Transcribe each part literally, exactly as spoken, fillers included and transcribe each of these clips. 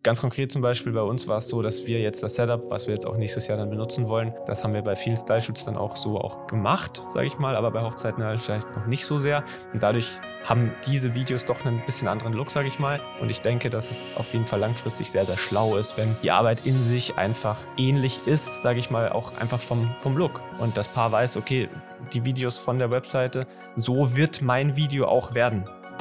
Ganz konkret zum Beispiel bei uns war es so, dass wir jetzt das Setup, was wir jetzt auch nächstes Jahr dann benutzen wollen, das haben wir bei vielen Style-Shoots dann auch so auch gemacht, sage ich mal, aber bei Hochzeiten halt vielleicht noch nicht so sehr. Und dadurch haben diese Videos doch einen bisschen anderen Look, sage ich mal. Und ich denke, dass es auf jeden Fall langfristig sehr, sehr schlau ist, wenn die Arbeit in sich einfach ähnlich ist, sage ich mal, auch einfach vom, vom Look. Und das Paar weiß, okay, die Videos von der Webseite, so wird mein Video auch werden.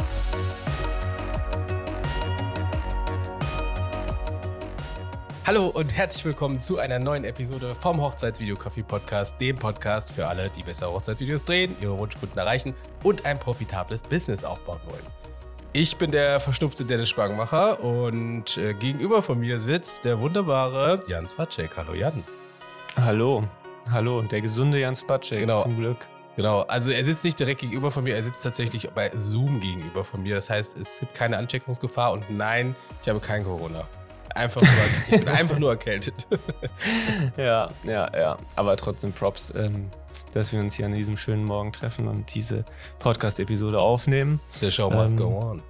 Hallo und herzlich willkommen zu einer neuen Episode vom Hochzeitsvideografie-Podcast, dem Podcast für alle, die bessere Hochzeitsvideos drehen, ihre Wunschkunden erreichen und ein profitables Business aufbauen wollen. Ich bin der verschnupfte Dennis Spangenmacher und äh, gegenüber von mir sitzt der wunderbare Jan Spacek. Hallo Jan. Hallo, hallo, der gesunde Jan Spacek, genau. Zum Glück. Genau, also er sitzt nicht direkt gegenüber von mir, er sitzt tatsächlich bei Zoom gegenüber von mir. Das heißt, es gibt keine Ansteckungsgefahr und nein, ich habe kein Corona. Einfach nur, ich bin einfach nur erkältet. Ja, ja, ja. Aber trotzdem Props, ähm, dass wir uns hier an diesem schönen Morgen treffen und diese Podcast-Episode aufnehmen. The show must ähm, go on.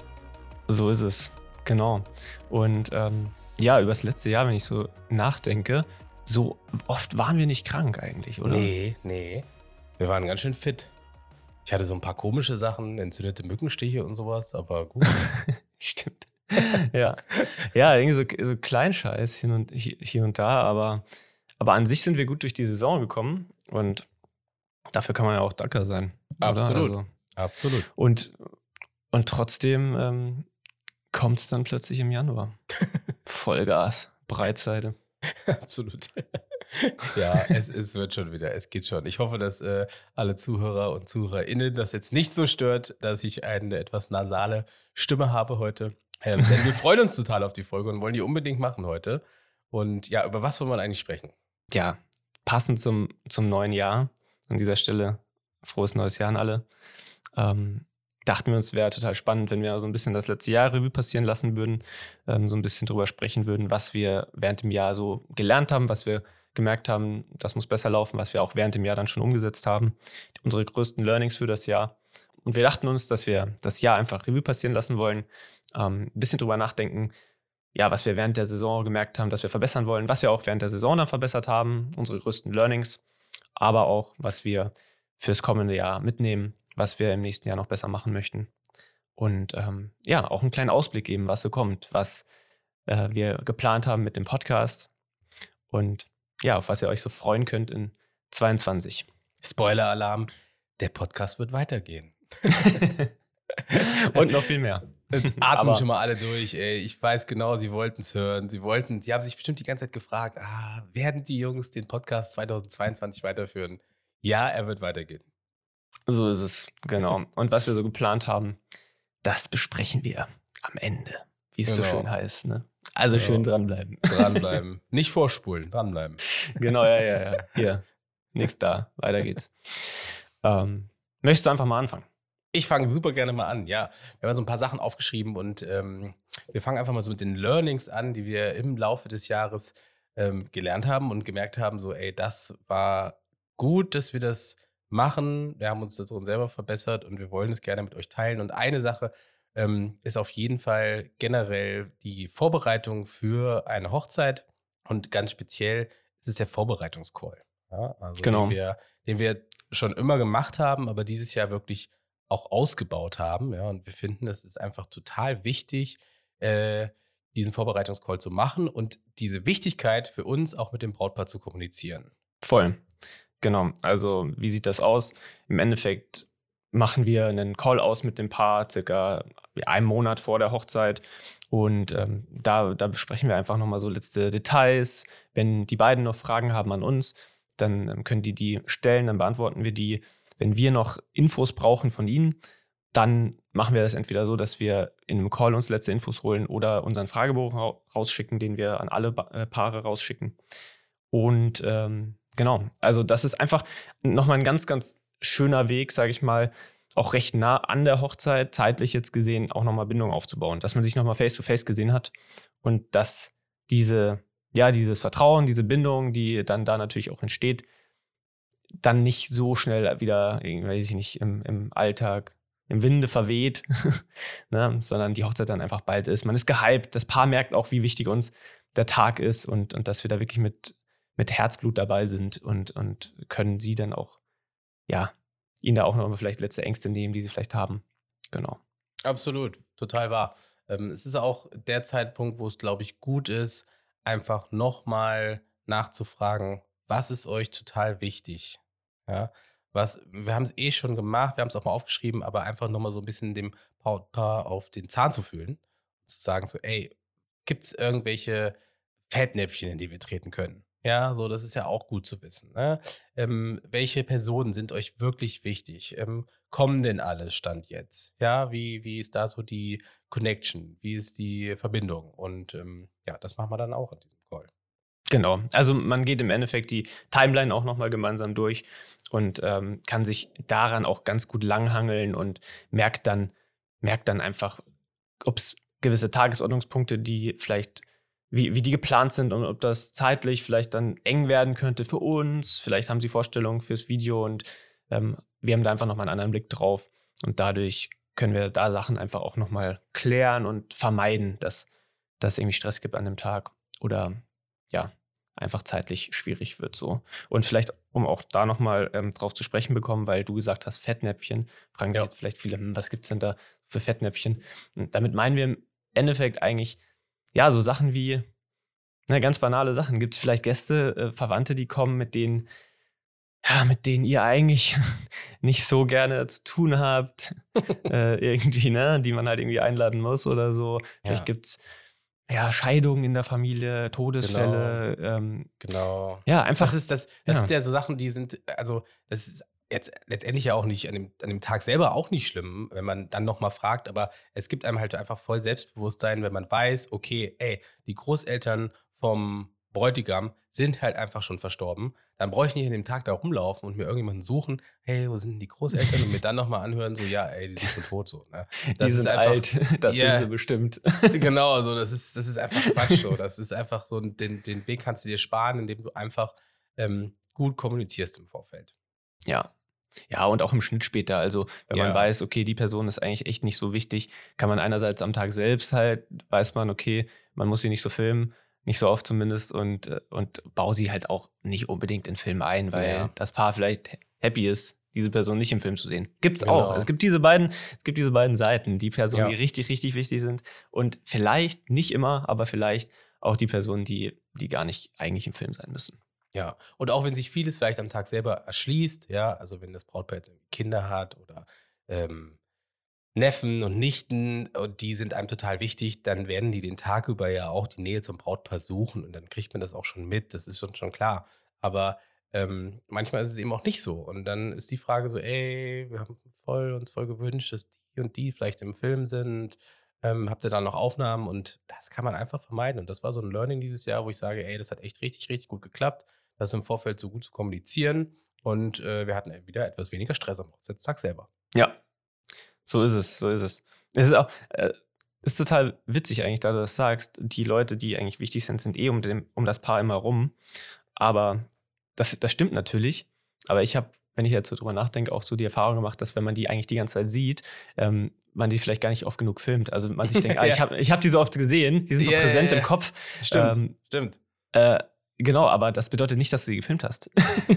So ist es, genau. Und ähm, ja, über das letzte Jahr, wenn ich so nachdenke, so oft waren wir nicht krank eigentlich, oder? Nee, nee. Wir waren ganz schön fit. Ich hatte so ein paar komische Sachen, entzündete Mückenstiche und sowas, aber gut. Stimmt. ja, ja, irgendwie so, so Kleinscheiß hier und, hier und da, aber, aber an sich sind wir gut durch die Saison gekommen und dafür kann man ja auch dankbar sein. Absolut, also, absolut. Und, und trotzdem ähm, kommt es dann plötzlich im Januar. Vollgas, Breitseite. Absolut. Ja, es, es wird schon wieder, es geht schon. Ich hoffe, dass äh, alle Zuhörer und ZuhörerInnen das jetzt nicht so stört, dass ich eine etwas nasale Stimme habe heute. Ähm, denn wir freuen uns total auf die Folge und wollen die unbedingt machen heute. Und ja, über was wollen wir eigentlich sprechen? Ja, passend zum, zum neuen Jahr. An dieser Stelle frohes neues Jahr an alle. Ähm, dachten wir uns, wäre total spannend, wenn wir so ein bisschen das letzte Jahr Revue passieren lassen würden, ähm, so ein bisschen drüber sprechen würden, was wir während dem Jahr so gelernt haben, was wir gemerkt haben, das muss besser laufen, was wir auch während dem Jahr dann schon umgesetzt haben. Unsere größten Learnings für das Jahr. Und wir dachten uns, dass wir das Jahr einfach Revue passieren lassen wollen, ähm, ein bisschen drüber nachdenken, ja, was wir während der Saison gemerkt haben, dass wir verbessern wollen, was wir auch während der Saison dann verbessert haben, unsere größten Learnings, aber auch, was wir fürs kommende Jahr mitnehmen, was wir im nächsten Jahr noch besser machen möchten. Und ähm, ja, auch einen kleinen Ausblick geben, was so kommt, was äh, wir geplant haben mit dem Podcast und ja, auf was ihr euch so freuen könnt in zweiundzwanzig. Spoiler-Alarm, der Podcast wird weitergehen. Und noch viel mehr. Jetzt atmen Aber schon mal alle durch, ey. Ich weiß genau, sie wollten es hören. Sie wollten, sie haben sich bestimmt die ganze Zeit gefragt, ah, werden die Jungs den Podcast zweitausendzweiundzwanzig weiterführen? Ja, er wird weitergehen. So ist es, genau. Und was wir so geplant haben, das besprechen wir am Ende, wie es Genau. so schön heißt, ne? Also Genau. schön dranbleiben. Dranbleiben. Nicht vorspulen, dranbleiben. Genau, ja, ja, ja. Hier, nix da, weiter geht's. Ähm, möchtest du einfach mal anfangen? Ich fange super gerne mal an, ja. Wir haben so ein paar Sachen aufgeschrieben und ähm, wir fangen einfach mal so mit den Learnings an, die wir im Laufe des Jahres ähm, gelernt haben und gemerkt haben, so ey, das war gut, dass wir das machen. Wir haben uns da drin selber verbessert und wir wollen es gerne mit euch teilen. Und eine Sache ähm, ist auf jeden Fall generell die Vorbereitung für eine Hochzeit und ganz speziell ist es der Vorbereitungscall. Ja, also Genau. den wir, den wir schon immer gemacht haben, aber dieses Jahr wirklich auch ausgebaut haben. Ja, und wir finden, es ist einfach total wichtig, äh, diesen Vorbereitungscall zu machen und diese Wichtigkeit für uns auch mit dem Brautpaar zu kommunizieren. Voll. Genau. Also, wie sieht das aus? Im Endeffekt machen wir einen Call aus mit dem Paar, circa einen Monat vor der Hochzeit. Und ähm, da, da besprechen wir einfach nochmal so letzte Details. Wenn die beiden noch Fragen haben an uns, dann ähm, können die die stellen, dann beantworten wir die. Wenn wir noch Infos brauchen von ihnen, dann machen wir das entweder so, dass wir in einem Call uns letzte Infos holen oder unseren Fragebogen ra- rausschicken, den wir an alle ba- äh, Paare rausschicken. Und ähm, genau, also das ist einfach nochmal ein ganz, ganz schöner Weg, sage ich mal, auch recht nah an der Hochzeit, zeitlich jetzt gesehen, auch nochmal Bindung aufzubauen. Dass man sich nochmal face-to-face gesehen hat und dass diese, ja, dieses Vertrauen, diese Bindung, die dann da natürlich auch entsteht, dann nicht so schnell wieder, weiß ich nicht, im, im Alltag im Winde verweht, ne? Sondern die Hochzeit dann einfach bald ist. Man ist gehypt. Das Paar merkt auch, wie wichtig uns der Tag ist und, und dass wir da wirklich mit, mit Herzblut dabei sind und, und können sie dann auch, ja, ihnen da auch noch mal vielleicht letzte Ängste nehmen, die sie vielleicht haben. Genau. Absolut, total wahr. Ähm, es ist auch der Zeitpunkt, wo es, glaube ich, gut ist, einfach nochmal nachzufragen, was ist euch total wichtig? Ja, was, wir haben es eh schon gemacht, wir haben es auch mal aufgeschrieben, aber einfach nochmal so ein bisschen dem Brautpaar auf den Zahn zu fühlen. Zu sagen so, ey, gibt es irgendwelche Fettnäpfchen, in die wir treten können? Ja, so, das ist ja auch gut zu wissen. Ne? Ähm, welche Personen sind euch wirklich wichtig? Ähm, kommen denn alle Stand jetzt? Ja, wie, wie ist da so die Connection? Wie ist die Verbindung? Und ähm, ja, das machen wir dann auch in diesem Call. Genau. Also man geht im Endeffekt die Timeline auch nochmal gemeinsam durch und ähm, kann sich daran auch ganz gut langhangeln und merkt dann, merkt dann einfach, ob es gewisse Tagesordnungspunkte, die vielleicht, wie, wie die geplant sind und ob das zeitlich vielleicht dann eng werden könnte für uns. Vielleicht haben sie Vorstellungen fürs Video und ähm, wir haben da einfach nochmal einen anderen Blick drauf. Und dadurch können wir da Sachen einfach auch nochmal klären und vermeiden, dass dass es irgendwie Stress gibt an dem Tag oder ja, einfach zeitlich schwierig wird so. Und vielleicht, um auch da nochmal ähm, drauf zu sprechen bekommen, weil du gesagt hast, Fettnäpfchen, fragen sich Ja. jetzt vielleicht viele, hm, was gibt es denn da für Fettnäpfchen? Und damit meinen wir im Endeffekt eigentlich, ja, so Sachen wie, ne, ganz banale Sachen. Gibt es vielleicht Gäste, äh, Verwandte, die kommen, mit denen, ja, mit denen ihr eigentlich nicht so gerne zu tun habt, äh, irgendwie, ne, die man halt irgendwie einladen muss oder so. Vielleicht Ja. gibt's ja Scheidungen in der Familie, Genau, Todesfälle, ähm, genau. ja, Das einfach, ist das, das ja, sind ja so Sachen, die sind, also das ist jetzt letztendlich ja auch nicht an dem, an dem Tag selber auch nicht schlimm, wenn man dann nochmal fragt, aber es gibt einem halt einfach voll Selbstbewusstsein, wenn man weiß, okay, ey, die Großeltern vom Bräutigam sind halt einfach schon verstorben. Dann brauche ich nicht an dem Tag da rumlaufen und mir irgendjemanden suchen, hey, wo sind denn die Großeltern? Und mir dann nochmal anhören, so, ja, ey, die sind schon tot, so. Ne? die Das ist sind einfach, alt, das sind ja, sie bestimmt. genau, also das ist, das ist einfach Quatsch. So. Das ist einfach so, den, den Weg kannst du dir sparen, indem du einfach ähm, gut kommunizierst im Vorfeld. Ja. Ja, und auch im Schnitt später. Also, wenn man Ja, weiß, okay, die Person ist eigentlich echt nicht so wichtig, kann man einerseits am Tag selbst halt, weiß man, okay, man muss sie nicht so filmen, nicht so oft zumindest, und, äh, und bau sie halt auch nicht unbedingt in Film ein, weil ja, das Paar vielleicht happy ist, diese Person nicht im Film zu sehen. Gibt's auch. Es genau. gibt diese beiden, es gibt diese beiden Seiten. Die Personen, die Ja, richtig, richtig wichtig sind und vielleicht, nicht immer, aber vielleicht auch die Personen, die, die gar nicht eigentlich im Film sein müssen. ja. Und auch wenn sich vieles vielleicht am Tag selber erschließt, ja, also wenn das Brautpaar jetzt irgendwie Kinder hat oder ähm, Neffen und Nichten und die sind einem total wichtig, dann werden die den Tag über ja auch die Nähe zum Brautpaar suchen und dann kriegt man das auch schon mit, das ist schon, schon klar. Aber ähm, manchmal ist es eben auch nicht so. Und dann ist die Frage so, ey, wir haben voll uns voll gewünscht, dass die und die vielleicht im Film sind. Ähm, habt ihr da noch Aufnahmen? Und das kann man einfach vermeiden. Und das war so ein Learning dieses Jahr, wo ich sage, ey, das hat echt richtig, richtig gut geklappt, das im Vorfeld so gut zu kommunizieren. Und äh, wir hatten wieder etwas weniger Stress am Hochzeitstag selber. Ja, so ist es, so ist es. Es ist auch, äh, ist total witzig eigentlich, da du das sagst. Die Leute, die eigentlich wichtig sind, sind eh um, dem, um das Paar immer rum. Aber das, das stimmt natürlich. Aber ich habe, wenn ich jetzt so drüber nachdenke, auch so die Erfahrung gemacht, dass wenn man die eigentlich die ganze Zeit sieht, ähm, man die vielleicht gar nicht oft genug filmt. Also man sich denkt, ah, ich Ja. habe ich hab die so oft gesehen, die sind so Ja, ja, präsent ja. im Kopf. Stimmt, Ähm, stimmt. äh, genau, aber das bedeutet nicht, dass du sie gefilmt hast.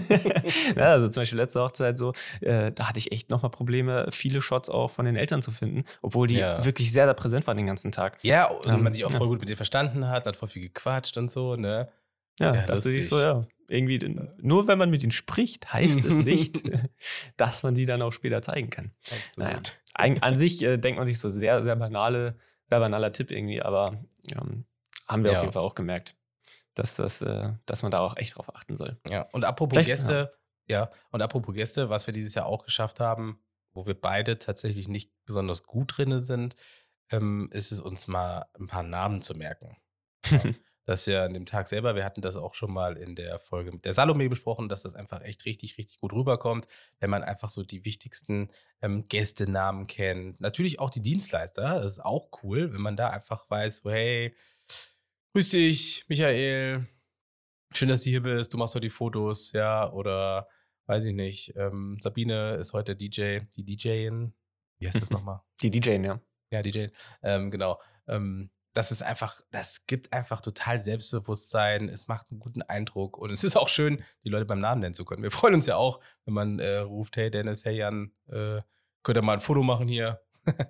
Ja, also zum Beispiel letzte Hochzeit so, äh, da hatte ich echt nochmal Probleme, viele Shots auch von den Eltern zu finden, obwohl die Ja. wirklich sehr, sehr präsent waren den ganzen Tag. Ja, und Ähm, man sich auch ja. voll gut mit denen verstanden hat, hat voll viel gequatscht und so, ne? Ja, Ja, dachte sich so, lustig. ja, irgendwie, den- nur wenn man mit ihnen spricht, heißt es nicht, dass man die dann auch später zeigen kann. Naja, Absolut. an, an sich äh, denkt man sich so sehr, sehr banale, sehr banaler Tipp irgendwie, aber ähm, haben wir auf Ja, jeden Fall auch gemerkt, dass, das, äh, dass man da auch echt drauf achten soll. ja. Und apropos Vielleicht, ja. Gäste, ja, und apropos Gäste, was wir dieses Jahr auch geschafft haben, wo wir beide tatsächlich nicht besonders gut drin sind, ähm, ist es uns mal ein paar Namen zu merken. Ja. Dass wir an dem Tag selber, wir hatten das auch schon mal in der Folge mit der Salome besprochen, dass das einfach echt richtig, richtig gut rüberkommt, wenn man einfach so die wichtigsten ähm, Gästenamen kennt. Natürlich auch die Dienstleister, das ist auch cool, wenn man da einfach weiß, so, hey, grüß dich, Michael, schön, dass du hier bist, du machst heute die Fotos, ja, oder weiß ich nicht, ähm, Sabine ist heute der D J, die DJin, wie heißt das nochmal? Die D J, ja. Ja, D J, ähm, genau. Ähm, das ist einfach, das gibt einfach total Selbstbewusstsein. Es macht einen guten Eindruck und es ist auch schön, die Leute beim Namen nennen zu können. Wir freuen uns ja auch, wenn man äh, ruft, hey Dennis, hey Jan, äh, könnt ihr mal ein Foto machen hier?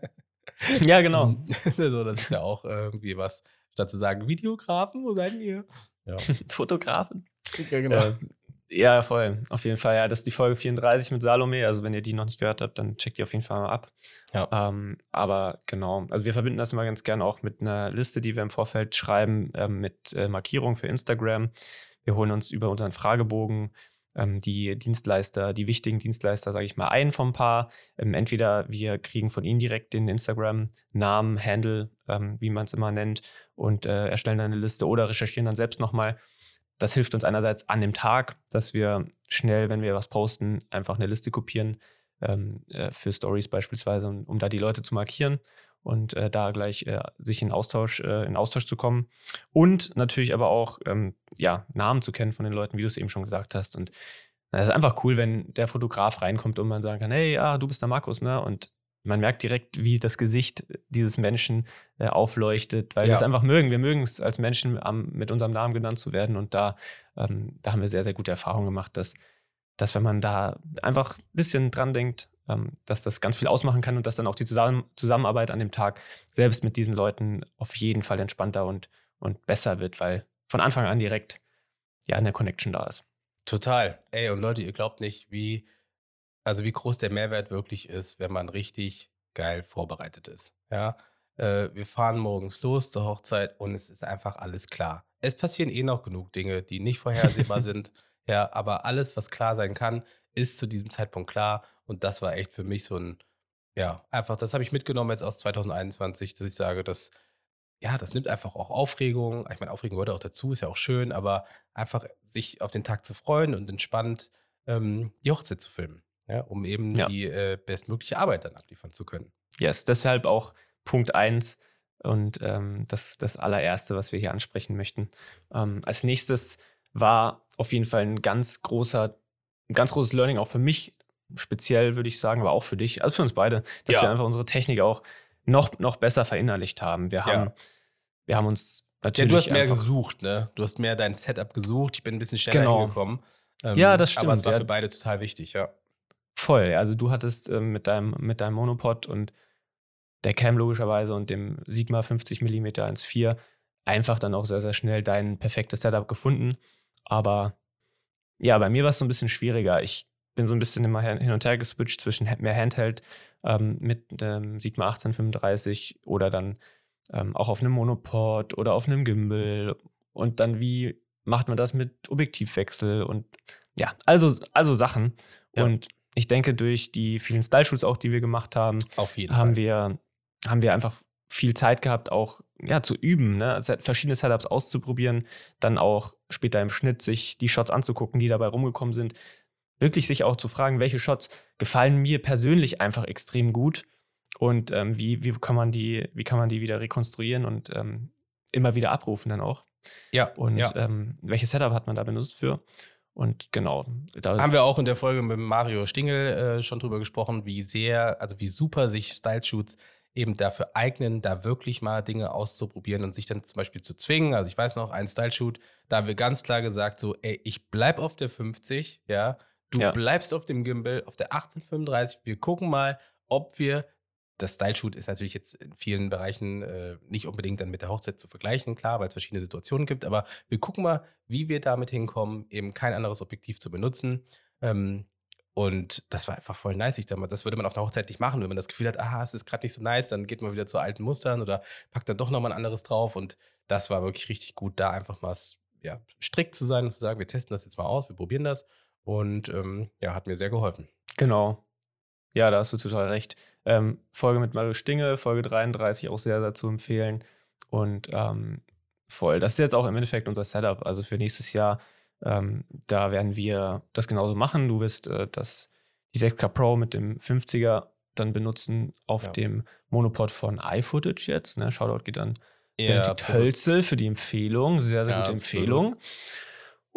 Ja, genau. So, das ist ja auch irgendwie was, statt zu sagen, Videografen, wo seid ihr? Ja. Fotografen? Ja, genau. Äh, ja, voll. Auf jeden Fall. Ja, das ist die Folge vierunddreißig mit Salome. Also, wenn ihr die noch nicht gehört habt, dann checkt die auf jeden Fall mal ab. Ja. Ähm, aber genau. Also, wir verbinden das immer ganz gerne auch mit einer Liste, die wir im Vorfeld schreiben, ähm, mit äh, Markierung für Instagram. Wir holen uns über unseren Fragebogen ähm, die Dienstleister, die wichtigen Dienstleister, sage ich mal, ein vom Paar. Ähm, entweder wir kriegen von ihnen direkt den Instagram-Namen, Handle, ähm, wie man es immer nennt, und äh, erstellen dann eine Liste oder recherchieren dann selbst nochmal. Das hilft uns einerseits an dem Tag, dass wir schnell, wenn wir was posten, einfach eine Liste kopieren ähm, äh, für Stories beispielsweise, um, um da die Leute zu markieren und äh, da gleich äh, sich in Austausch, äh, in Austausch zu kommen. Und natürlich aber auch ähm, ja, Namen zu kennen von den Leuten, wie du es eben schon gesagt hast. Und es ist einfach cool, wenn der Fotograf reinkommt und man sagen kann, hey, ja, du bist der Markus, ne? Und man merkt direkt, wie das Gesicht dieses Menschen äh, aufleuchtet, weil Ja. wir es einfach mögen. Wir mögen es als Menschen, am, mit unserem Namen genannt zu werden. Und da, ähm, da haben wir sehr, sehr gute Erfahrungen gemacht, dass, dass wenn man da einfach ein bisschen dran denkt, ähm, dass das ganz viel ausmachen kann und dass dann auch die Zusammen Zusammenarbeit an dem Tag selbst mit diesen Leuten auf jeden Fall entspannter und, und besser wird, weil von Anfang an direkt ja eine Connection da ist. Total. Ey, und Leute, ihr glaubt nicht, wie, also wie groß der Mehrwert wirklich ist, wenn man richtig geil vorbereitet ist. Ja, äh, wir fahren morgens los zur Hochzeit und es ist einfach alles klar. Es passieren eh noch genug Dinge, die nicht vorhersehbar sind. Ja, aber alles, was klar sein kann, ist zu diesem Zeitpunkt klar. Und das war echt für mich so ein, ja, einfach, das habe ich mitgenommen jetzt aus zwanzig einundzwanzig, dass ich sage, dass ja, das nimmt einfach auch Aufregung. Ich meine, Aufregung gehört auch dazu, ist ja auch schön, aber einfach sich auf den Tag zu freuen und entspannt ähm, die Hochzeit zu filmen, ja, um eben Ja. die äh, bestmögliche Arbeit dann abliefern zu können. Yes, deshalb auch Punkt eins und ähm, das das allererste, was wir hier ansprechen möchten. Ähm, als nächstes war auf jeden Fall ein ganz großer, ein ganz großes Learning, auch für mich speziell, würde ich sagen, aber auch für dich, also für uns beide, dass Ja. wir einfach unsere Technik auch noch, noch besser verinnerlicht haben. Wir haben, Ja. wir haben uns Ja, natürlich du hast mehr einfach, gesucht, ne? Du hast mehr dein Setup gesucht. Ich bin ein bisschen schneller Genau. hingekommen. Ähm, Ja, das Aber es stimmt, war ja. für beide total wichtig, ja. voll. Also du hattest ähm, mit deinem, mit deinem Monopod und der Cam logischerweise und dem Sigma fünfzig Millimeter eins Komma vier einfach dann auch sehr, sehr schnell dein perfektes Setup gefunden. Aber ja, bei mir war es so ein bisschen schwieriger. Ich bin so ein bisschen immer hin und her geswitcht zwischen mehr Handheld ähm, mit dem Sigma achtzehn fünfunddreißig oder dann ähm, auch auf einem Monopod oder auf einem Gimbal. Und dann, wie macht man das mit Objektivwechsel und ja, also, also Sachen. Ja. Und ich denke, durch die vielen Style-Shoots auch, die wir gemacht haben, Auf jeden haben Fall. wir, haben wir einfach viel Zeit gehabt, auch ja, zu üben, ne? Set- verschiedene Setups auszuprobieren, dann auch später im Schnitt sich die Shots anzugucken, die dabei rumgekommen sind. Wirklich sich auch zu fragen, welche Shots gefallen mir persönlich einfach extrem gut und ähm, wie, wie, kann man die, wie kann man die wieder rekonstruieren und ähm, immer wieder abrufen dann auch. Ja, Und ja. ähm, welches Setup hat man da benutzt für? Und genau, da Haben wir auch in der Folge mit Mario Stingel äh, schon drüber gesprochen, wie sehr, also wie super sich Style-Shoots eben dafür eignen, da wirklich mal Dinge auszuprobieren und sich dann zum Beispiel zu zwingen. Also ich weiß noch, ein Style-Shoot, da haben wir ganz klar gesagt, so, ey, ich bleib auf der fünfzig, ja, du Ja. bleibst auf dem Gimbal, auf der achtzehn fünfunddreißig, wir gucken mal, ob wir, das Style-Shoot ist natürlich jetzt in vielen Bereichen äh, nicht unbedingt dann mit der Hochzeit zu vergleichen, klar, weil es verschiedene Situationen gibt, aber wir gucken mal, wie wir damit hinkommen, eben kein anderes Objektiv zu benutzen. Ähm, und das war einfach voll nice. Ich dachte, das würde man auf einer Hochzeit nicht machen. Wenn man das Gefühl hat, aha, es ist gerade nicht so nice, dann geht man wieder zu alten Mustern oder packt dann doch nochmal ein anderes drauf. Und das war wirklich richtig gut, da einfach mal ja, strikt zu sein und zu sagen, wir testen das jetzt mal aus, wir probieren das. Und ähm, ja, hat mir sehr geholfen. Genau. Ja, da hast du total recht. Ähm, Folge mit Mario Stingel, Folge dreiunddreißig, auch sehr, sehr zu empfehlen. Und ähm, voll. Das ist jetzt auch im Endeffekt unser Setup. Also für nächstes Jahr, ähm, da werden wir das genauso machen. Du wirst äh, das, die sechs K Pro mit dem fünfziger dann benutzen auf Ja. dem Monopod von iFootage jetzt. Ne? Shoutout geht an Ja, Benedikt absolut. Hölzel für die Empfehlung. Sehr, sehr Ja, gute absolut. Empfehlung.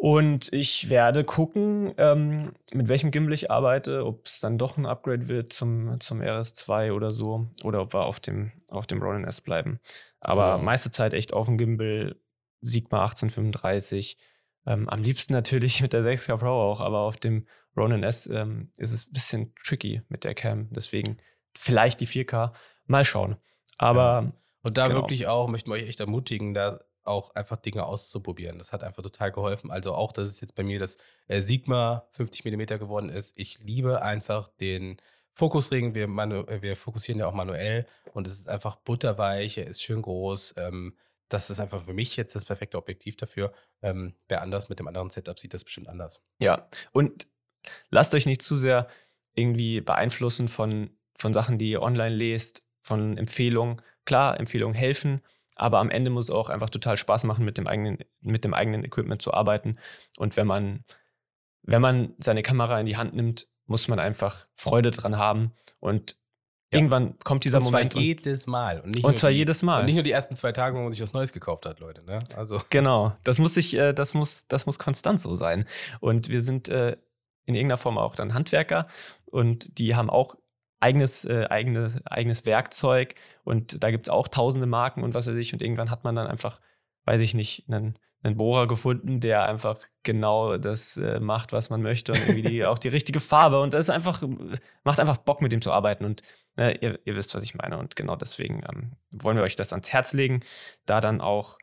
Und ich werde gucken, ähm, mit welchem Gimbal ich arbeite, ob es dann doch ein Upgrade wird zum, zum R S zwei oder so, oder ob wir auf dem, auf dem Ronin S bleiben. Aber Genau. meiste Zeit echt auf dem Gimbal, Sigma achtzehn fünfunddreißig. Ähm, am liebsten natürlich mit der sechs K Pro auch, aber auf dem Ronin S ähm, ist es ein bisschen tricky mit der Cam. Deswegen vielleicht die vier K. Mal schauen. Aber Ja. Und da genau. wirklich auch, möchten wir euch echt ermutigen, da auch einfach Dinge auszuprobieren. Das hat einfach total geholfen. Also auch, dass es jetzt bei mir das äh, Sigma fünfzig Millimeter geworden ist. Ich liebe einfach den Fokusring. Wir, manu äh, wir fokussieren ja auch manuell und es ist einfach butterweich, er ist schön groß. Ähm, das ist einfach für mich jetzt das perfekte Objektiv dafür. Ähm, wer anders mit dem anderen Setup sieht das bestimmt anders. Ja, und lasst euch nicht zu sehr irgendwie beeinflussen von, von Sachen, die ihr online lest, von Empfehlungen. Klar, Empfehlungen helfen, aber am Ende muss es auch einfach total Spaß machen, mit dem eigenen, mit dem eigenen Equipment zu arbeiten. Und wenn man, wenn man seine Kamera in die Hand nimmt, muss man einfach Freude dran haben. Und Ja. irgendwann kommt dieser Und zwar Moment. jedes Mal. Und, nicht Und nur zwar die, jedes Mal. Und nicht nur die ersten zwei Tage, wo man sich was Neues gekauft hat, Leute. Ne? Also. Genau, das muss sich, äh, das muss, das muss konstant so sein. Und wir sind äh, in irgendeiner Form auch dann Handwerker und die haben auch eigenes, äh, eigenes, eigenes Werkzeug und da gibt es auch tausende Marken und was weiß ich. Und irgendwann hat man dann einfach, weiß ich nicht, einen, einen Bohrer gefunden, der einfach genau das äh, macht, was man möchte und irgendwie die, auch die richtige Farbe. Und das ist einfach, macht einfach Bock, mit dem zu arbeiten. Und äh, ihr, ihr wisst, was ich meine. Und genau deswegen ähm, wollen wir euch das ans Herz legen, da dann auch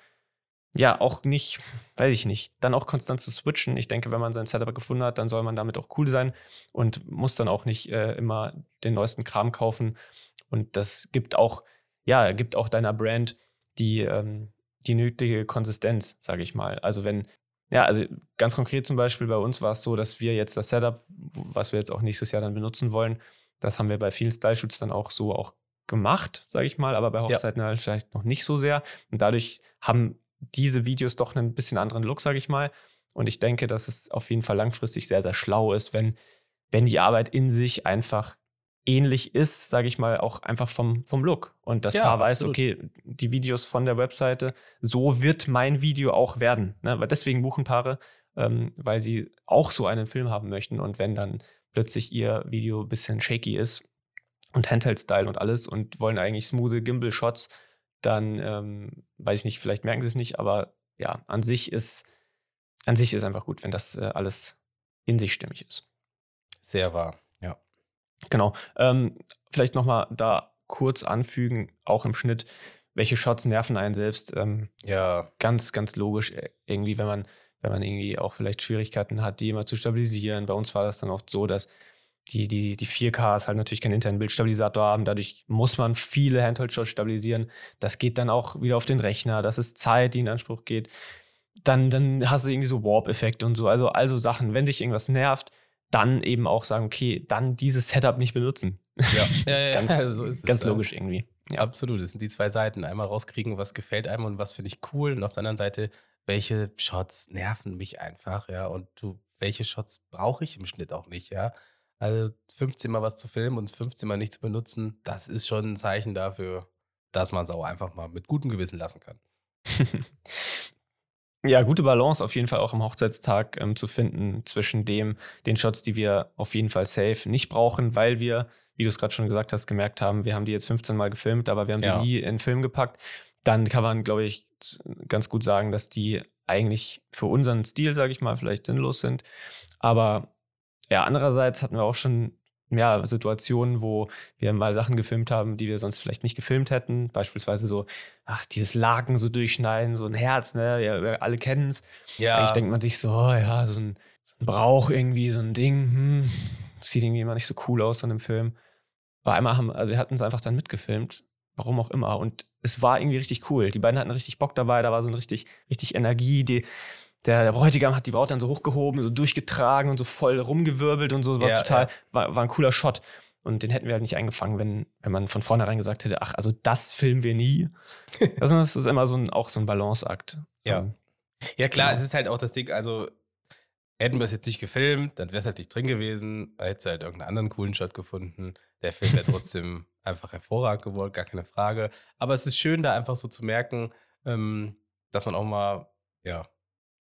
ja, auch nicht, weiß ich nicht, dann auch konstant zu switchen. Ich denke, wenn man sein Setup gefunden hat, dann soll man damit auch cool sein und muss dann auch nicht äh, immer den neuesten Kram kaufen. Und das gibt auch, ja, gibt auch deiner Brand die, ähm, die nötige Konsistenz, sage ich mal. Also wenn, ja, also ganz konkret zum Beispiel bei uns war es so, dass wir jetzt das Setup, was wir jetzt auch nächstes Jahr dann benutzen wollen, das haben wir bei vielen Style-Shoots dann auch so auch gemacht, sage ich mal, aber bei Hochzeiten halt vielleicht noch nicht so sehr. Und dadurch haben diese Videos doch einen bisschen anderen Look, sage ich mal. Und ich denke, dass es auf jeden Fall langfristig sehr, sehr schlau ist, wenn, wenn die Arbeit in sich einfach ähnlich ist, sage ich mal, auch einfach vom, vom Look. Und das Ja, Paar weiß, absolut. okay, die Videos von der Webseite, so wird mein Video auch werden. Ne? Weil deswegen buchen Paare, ähm, weil sie auch so einen Film haben möchten. Und wenn dann plötzlich ihr Video ein bisschen shaky ist und Handheld-Style und alles und wollen eigentlich smooth Gimbal-Shots, dann, ähm, weiß ich nicht, vielleicht merken sie es nicht, aber ja, an sich ist, an sich ist einfach gut, wenn das äh, alles in sich stimmig ist. Sehr wahr, ja. Genau. Ähm, vielleicht nochmal da kurz anfügen, auch im Schnitt, welche Shots nerven einen selbst. Ähm, ja. Ganz, ganz logisch, irgendwie, wenn man, wenn man irgendwie auch vielleicht Schwierigkeiten hat, die immer zu stabilisieren. Bei uns war das dann oft so, dass Die, die, die vier Ks halt natürlich keinen internen Bildstabilisator haben. Dadurch muss man viele Handheld-Shots stabilisieren. Das geht dann auch wieder auf den Rechner. Das ist Zeit, die in Anspruch geht. Dann, dann hast du irgendwie so Warp-Effekte und so. Also, also Sachen, wenn dich irgendwas nervt, dann eben auch sagen, okay, dann dieses Setup nicht benutzen. Ja, ja, ja, ganz, ja, so ist es, ganz ja. logisch irgendwie. Ja. Absolut, das sind die zwei Seiten. Einmal rauskriegen, was gefällt einem und was finde ich cool. Und auf der anderen Seite, welche Shots nerven mich einfach, ja. Und du, welche Shots brauche ich im Schnitt auch nicht, ja. Also fünfzehn Mal was zu filmen und fünfzehn Mal nicht zu benutzen, das ist schon ein Zeichen dafür, dass man es auch einfach mal mit gutem Gewissen lassen kann. Ja, gute Balance auf jeden Fall auch am Hochzeitstag ähm, zu finden zwischen dem, den Shots, die wir auf jeden Fall safe nicht brauchen, weil wir, wie du es gerade schon gesagt hast, gemerkt haben, wir haben die jetzt fünfzehn Mal gefilmt, aber wir haben Ja. sie nie in den Film gepackt. Dann kann man, glaube ich, ganz gut sagen, dass die eigentlich für unseren Stil, sage ich mal, vielleicht sinnlos sind. Aber ja, andererseits hatten wir auch schon ja, Situationen, wo wir mal Sachen gefilmt haben, die wir sonst vielleicht nicht gefilmt hätten. Beispielsweise so, ach, dieses Laken so durchschneiden, so ein Herz, ne? Ja, wir alle kennen es. Ja, Eigentlich denkt man sich so, oh, ja, so ein, so ein Brauch irgendwie, so ein Ding, hm, sieht irgendwie immer nicht so cool aus an dem Film. Aber einmal haben, also wir hatten es einfach dann mitgefilmt, warum auch immer. Und es war irgendwie richtig cool. Die beiden hatten richtig Bock dabei, da war so ein richtig, richtig Energie, die Der, der Bräutigam hat die Braut dann so hochgehoben, so durchgetragen und so voll rumgewirbelt und so. War Ja, total, ja. war, war ein cooler Shot. Und den hätten wir halt nicht eingefangen, wenn, wenn man von vornherein gesagt hätte, ach, also das filmen wir nie. Also das ist immer so ein, auch so ein Balanceakt. Ja. Ähm, Ja, klar, genau. es ist halt auch das Ding, also hätten wir es jetzt nicht gefilmt, dann wäre es halt nicht drin gewesen, da hättest du halt irgendeinen anderen coolen Shot gefunden. Der Film wäre trotzdem einfach hervorragend geworden, gar keine Frage. Aber es ist schön, da einfach so zu merken, ähm, dass man auch mal, ja,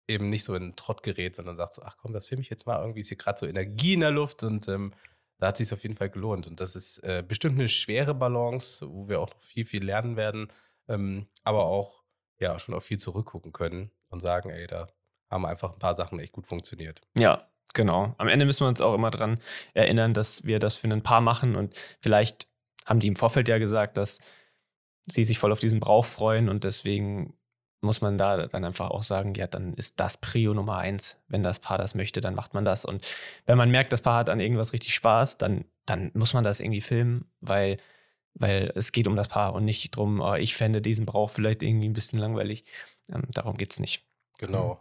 eben nicht so in den Trott gerät, sondern sagt so, ach komm, das filme ich jetzt mal, irgendwie ist hier gerade so Energie in der Luft und ähm, da hat es sich auf jeden Fall gelohnt. Und das ist äh, bestimmt eine schwere Balance, wo wir auch noch viel, viel lernen werden, ähm, aber auch ja schon auf viel zurückgucken können und sagen, ey, da haben einfach ein paar Sachen echt gut funktioniert. Ja, genau. Am Ende müssen wir uns auch immer dran erinnern, dass wir das für ein Paar machen und vielleicht haben die im Vorfeld ja gesagt, dass sie sich voll auf diesen Brauch freuen und deswegen muss man da dann einfach auch sagen, ja, dann ist das Prio Nummer eins. Wenn das Paar das möchte, dann macht man das. Und wenn man merkt, das Paar hat an irgendwas richtig Spaß, dann, dann muss man das irgendwie filmen, weil, weil es geht um das Paar und nicht darum, oh, ich fände diesen Brauch vielleicht irgendwie ein bisschen langweilig. Ähm, darum geht es nicht. Genau.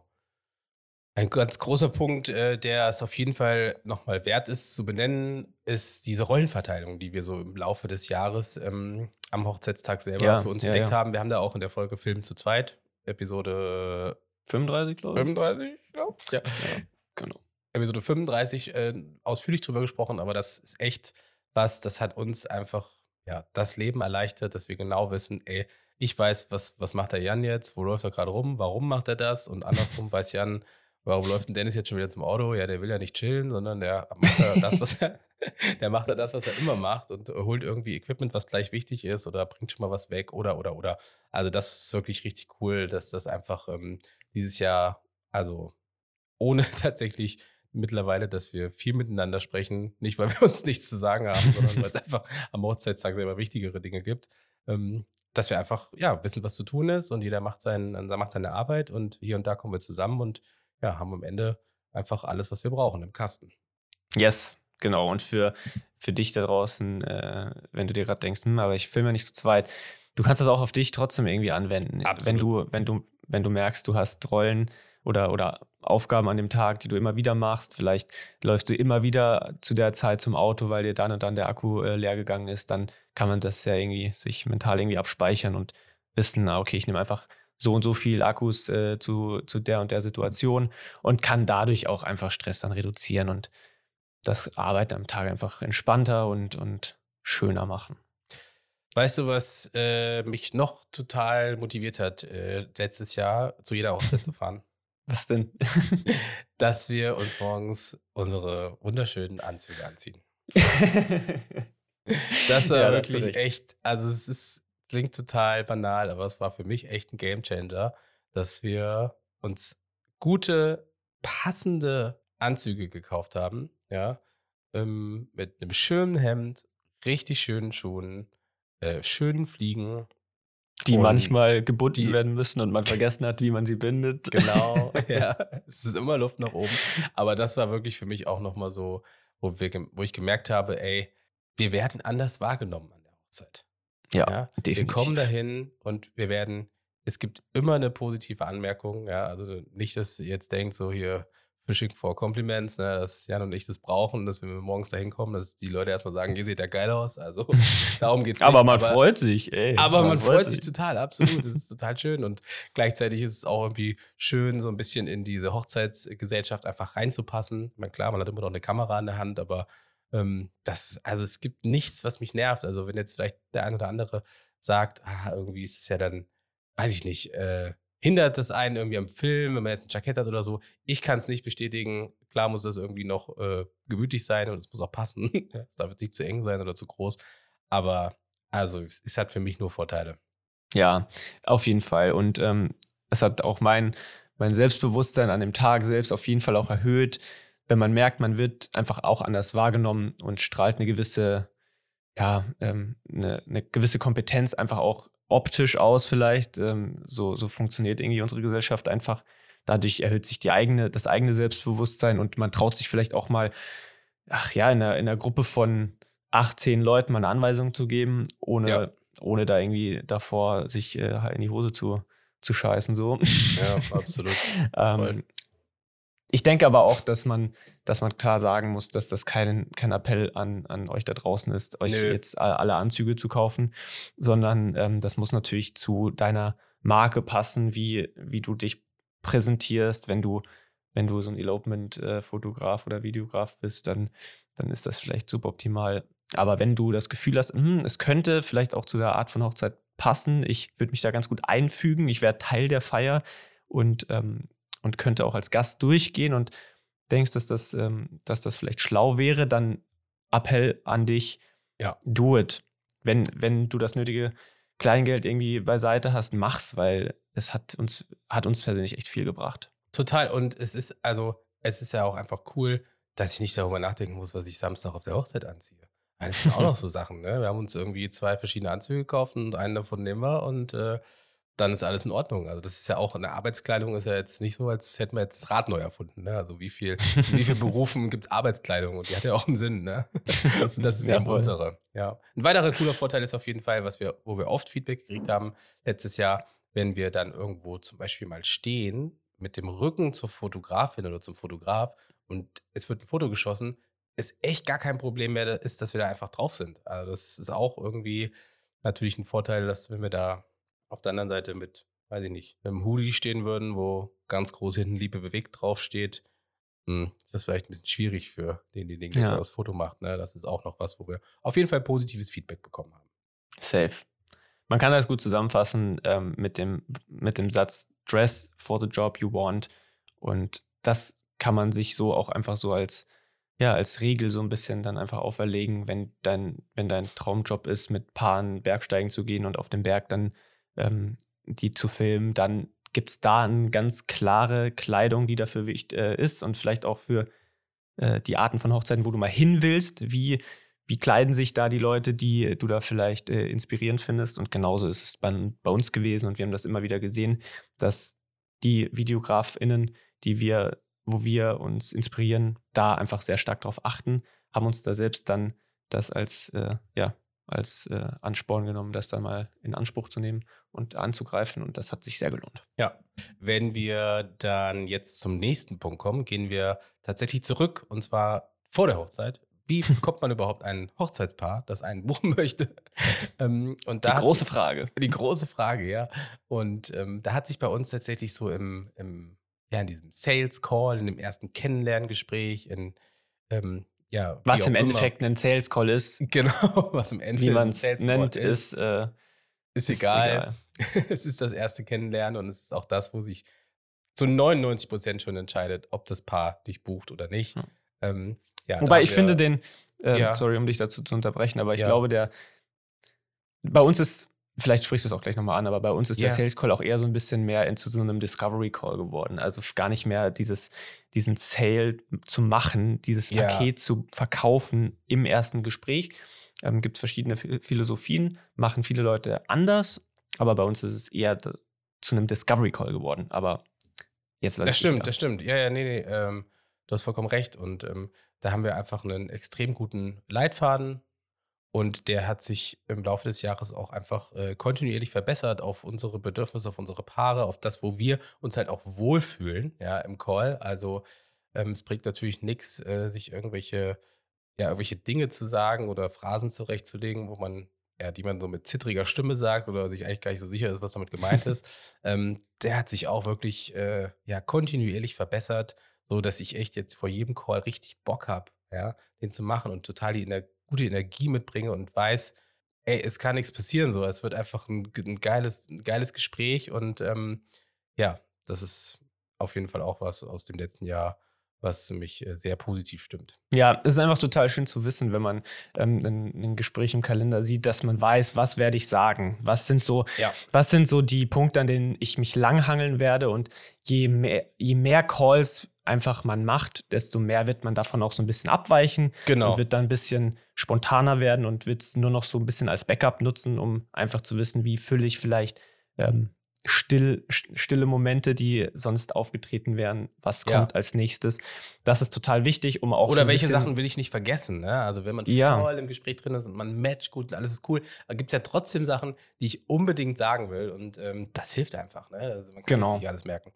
Ein ganz großer Punkt, äh, der es auf jeden Fall nochmal wert ist zu benennen, ist diese Rollenverteilung, die wir so im Laufe des Jahres ähm, am Hochzeitstag selber Ja, für uns ja, entdeckt ja. haben. Wir haben da auch in der Folge Film zu zweit, Episode fünfunddreißig, glaube ich. fünfunddreißig, ich glaube. Ja. Ja, genau. Episode fünfunddreißig äh, ausführlich drüber gesprochen, aber das ist echt was, das hat uns einfach ja, das Leben erleichtert, dass wir genau wissen, ey, ich weiß, was, was macht der Jan jetzt, wo läuft er gerade rum, warum macht er das und andersrum weiß Jan, warum läuft denn Dennis jetzt schon wieder zum Auto? Ja, der will ja nicht chillen, sondern der macht da das, was er, der macht da das, was er immer macht und holt irgendwie Equipment, was gleich wichtig ist oder bringt schon mal was weg oder, oder, oder. Also das ist wirklich richtig cool, dass das einfach ähm, dieses Jahr, also ohne tatsächlich mittlerweile, dass wir viel miteinander sprechen, nicht weil wir uns nichts zu sagen haben, sondern weil es einfach am Hochzeitstag selber wichtigere Dinge gibt, ähm, dass wir einfach ja wissen, was zu tun ist und jeder macht, seinen, macht seine Arbeit und hier und da kommen wir zusammen und ja, haben am Ende einfach alles, was wir brauchen im Kasten. Yes, genau. Und für, für dich da draußen, äh, wenn du dir gerade denkst, hm, aber ich filme nicht zu zweit, du kannst das auch auf dich trotzdem irgendwie anwenden. Absolut. Wenn du, wenn du, wenn du merkst, du hast Rollen oder, oder Aufgaben an dem Tag, die du immer wieder machst, vielleicht läufst du immer wieder zu der Zeit zum Auto, weil dir dann und dann der Akku äh, leer gegangen ist, dann kann man das ja irgendwie sich mental irgendwie abspeichern und wissen, ah, okay, ich nehme einfach so und so viel Akkus äh, zu, zu der und der Situation und kann dadurch auch einfach Stress dann reduzieren und das Arbeiten am Tag einfach entspannter und, und schöner machen. Weißt du, was äh, mich noch total motiviert hat, äh, letztes Jahr zu jeder Hochzeit zu fahren? Was denn? Dass wir uns morgens unsere wunderschönen Anzüge anziehen. Das war Ja, da hast du wirklich recht. echt, also es ist, klingt total banal, aber es war für mich echt ein Gamechanger, dass wir uns gute, passende Anzüge gekauft haben, ja, ähm, mit einem schönen Hemd, richtig schönen Schuhen, äh, schönen Fliegen. Die Und manchmal gebunden die- werden müssen und man vergessen hat, wie man sie bindet. Genau, ja, es ist immer Luft nach oben. Aber das war wirklich für mich auch nochmal so, wo, wir, gem- wo ich gemerkt habe, ey, wir werden anders wahrgenommen an der Hochzeit. Ja, Ja, wir definitiv. kommen dahin und wir werden, es gibt immer eine positive Anmerkung, ja, also nicht, dass ihr jetzt denkt, so hier Fishing for Compliments, ne, dass Jan und ich das brauchen, dass wenn wir morgens dahin kommen, dass die Leute erstmal sagen, ihr seht ja geil aus, also darum geht's nicht. Aber man freut sich, ey. Aber man, freut sich total, absolut. Das ist total schön. Und gleichzeitig ist es auch irgendwie schön, so ein bisschen in diese Hochzeitsgesellschaft einfach reinzupassen. Ich meine, klar, man hat immer noch eine Kamera in der Hand, aber ähm, das, also es gibt nichts, was mich nervt. Also wenn jetzt vielleicht der ein oder andere sagt, ah, irgendwie ist es ja dann, weiß ich nicht, äh, hindert das einen irgendwie am Film, wenn man jetzt ein Jackett hat oder so. Ich kann es nicht bestätigen. Klar muss das irgendwie noch äh, gemütlich sein und es muss auch passen. Es darf jetzt nicht zu eng sein oder zu groß. Aber also es, es hat für mich nur Vorteile. Ja, auf jeden Fall. Und ähm, es hat auch mein, mein Selbstbewusstsein an dem Tag selbst auf jeden Fall auch erhöht, wenn man merkt, man wird einfach auch anders wahrgenommen und strahlt eine gewisse, ja, ähm, eine, eine gewisse Kompetenz einfach auch optisch aus vielleicht. Ähm, so, so funktioniert irgendwie unsere Gesellschaft einfach. Dadurch erhöht sich die eigene, das eigene Selbstbewusstsein und man traut sich vielleicht auch mal, ach ja, in einer, in einer Gruppe von achtzehn Leuten mal eine Anweisung zu geben, ohne, Ja. ohne da irgendwie davor sich äh, in die Hose zu, zu scheißen. So. Ja, absolut. ähm, Voll. ich denke aber auch, dass man, dass man klar sagen muss, dass das kein, kein Appell an, an euch da draußen ist, euch Nö. jetzt a- alle Anzüge zu kaufen, sondern ähm, das muss natürlich zu deiner Marke passen, wie, wie du dich präsentierst. Wenn du, wenn du so ein Elopement-Fotograf oder Videograf bist, dann, dann ist das vielleicht suboptimal. Aber wenn du das Gefühl hast, hm, es könnte vielleicht auch zu der Art von Hochzeit passen, ich würde mich da ganz gut einfügen, ich wäre Teil der Feier und, ähm, und könnte auch als Gast durchgehen und denkst, dass das, ähm, dass das vielleicht schlau wäre, dann Appell an dich, Ja. do it. Wenn, wenn du das nötige Kleingeld irgendwie beiseite hast, mach's, weil es hat uns, hat uns persönlich echt viel gebracht. Total. Und es ist, also, es ist ja auch einfach cool, dass ich nicht darüber nachdenken muss, was ich Samstag auf der Hochzeit anziehe. Weil das sind auch noch so Sachen, ne? Wir haben uns irgendwie zwei verschiedene Anzüge gekauft und einen davon nehmen wir und äh, dann ist alles in Ordnung. Also das ist ja auch, eine Arbeitskleidung ist ja jetzt nicht so, als hätten wir jetzt das Rad neu erfunden, ne? Also wie viel, in wie vielen Berufen gibt es Arbeitskleidung und die hat ja auch einen Sinn, ne? Und das ist Ja, eben voll. unsere. Ja. Ein weiterer cooler Vorteil ist auf jeden Fall, was wir, wo wir oft Feedback gekriegt haben letztes Jahr, wenn wir dann irgendwo zum Beispiel mal stehen mit dem Rücken zur Fotografin oder zum Fotograf und es wird ein Foto geschossen, ist echt gar kein Problem mehr ist, dass wir da einfach drauf sind. Also das ist auch irgendwie natürlich ein Vorteil, dass wenn wir da auf der anderen Seite mit, weiß ich nicht, einem Hoodie stehen würden, wo ganz groß hinten Liebe bewegt draufsteht, hm, ist das vielleicht ein bisschen schwierig für denjenigen, der Ja. das Foto macht. Ne? Das ist auch noch was, wo wir auf jeden Fall positives Feedback bekommen haben. Safe. Man kann das gut zusammenfassen ähm, mit, dem, mit dem Satz Dress for the job you want. Und das kann man sich so auch einfach so als, ja, als Regel so ein bisschen dann einfach auferlegen, wenn dein, wenn dein Traumjob ist, mit Paaren Bergsteigen zu gehen und auf dem Berg dann ähm, die zu filmen, dann gibt es da eine ganz klare Kleidung, die dafür wichtig äh, ist und vielleicht auch für äh, die Arten von Hochzeiten, wo du mal hin willst, wie Wie kleiden sich da die Leute, die du da vielleicht äh, inspirierend findest? Und genauso ist es bei, bei uns gewesen. Und wir haben das immer wieder gesehen, dass die VideografInnen, die wir, wo wir uns inspirieren, da einfach sehr stark drauf achten, haben uns da selbst dann das als, äh, ja, als äh, Ansporn genommen, das dann mal in Anspruch zu nehmen und anzugreifen. Und das hat sich sehr gelohnt. Ja, wenn wir dann jetzt zum nächsten Punkt kommen, gehen wir tatsächlich zurück und zwar vor der Hochzeit. Wie bekommt man überhaupt ein Hochzeitspaar, das einen buchen möchte? ähm, und da Die hat große sich, Frage. Die große Frage, ja. Und ähm, da hat sich bei uns tatsächlich so im, im ja, in diesem Sales Call, in dem ersten Kennenlerngespräch, in ähm, ja, Was wie im auch Endeffekt immer. ein Sales Call ist, Genau, was im Ende wie man ein es Sales Call nennt, ist, ist, äh, ist ist egal. egal. Es ist das erste Kennenlernen und es ist auch das, wo sich zu neunundneunzig Prozent schon entscheidet, ob das Paar dich bucht oder nicht. Ja. Ähm, ja, da Wobei haben ich wir- finde den, ähm, Ja. sorry, um dich dazu zu unterbrechen, aber ich Ja. glaube, der, bei uns ist, vielleicht sprichst du es auch gleich nochmal an, aber bei uns ist Ja. der Sales Call auch eher so ein bisschen mehr in, zu so einem Discovery Call geworden. Also gar nicht mehr dieses, diesen Sale zu machen, dieses Ja. Paket zu verkaufen im ersten Gespräch. Ähm, gibt verschiedene Phi- Philosophien, machen viele Leute anders, aber bei uns ist es eher d- zu einem Discovery Call geworden. Aber jetzt lass Das ich dich stimmt, wieder. das stimmt. Ja, ja, nee, nee, ähm, du hast vollkommen recht. Und ähm, da haben wir einfach einen extrem guten Leitfaden und der hat sich im Laufe des Jahres auch einfach äh, kontinuierlich verbessert auf unsere Bedürfnisse, auf unsere Paare, auf das, wo wir uns halt auch wohlfühlen, ja, im Call. Also ähm, es bringt natürlich nichts, äh, sich irgendwelche, ja, irgendwelche Dinge zu sagen oder Phrasen zurechtzulegen, wo man, ja, die man so mit zittriger Stimme sagt oder sich eigentlich gar nicht so sicher ist, was damit gemeint ist. Ähm, der hat sich auch wirklich äh, ja, kontinuierlich verbessert, so dass ich echt jetzt vor jedem Call richtig Bock habe, ja, den zu machen und total die Ener gute Energie mitbringe und weiß, ey, es kann nichts passieren, so. Es wird einfach ein, ge- ein, geiles, ein geiles Gespräch und ähm, ja, das ist auf jeden Fall auch was aus dem letzten Jahr, was mich äh, sehr positiv stimmt. Ja, es ist einfach total schön zu wissen, wenn man ähm, ein, ein Gespräch im Kalender sieht, dass man weiß, was werde ich sagen. Was sind so, Ja. was sind so die Punkte, an denen ich mich langhangeln werde. Und je mehr, je mehr Calls einfach man macht, desto mehr wird man davon auch so ein bisschen abweichen Genau. und wird dann ein bisschen spontaner werden und wird es nur noch so ein bisschen als Backup nutzen, um einfach zu wissen, wie fülle ich vielleicht ähm, still, st- stille Momente, die sonst aufgetreten wären, was Ja. kommt als nächstes. Das ist total wichtig, um auch so Oder ein welche bisschen, Sachen will ich nicht vergessen, ne? Also wenn man Ja. voll im Gespräch drin ist und man matcht gut und alles ist cool, aber gibt es ja trotzdem Sachen, die ich unbedingt sagen will und ähm, das hilft einfach, ne? Also man kann Genau. nicht alles merken.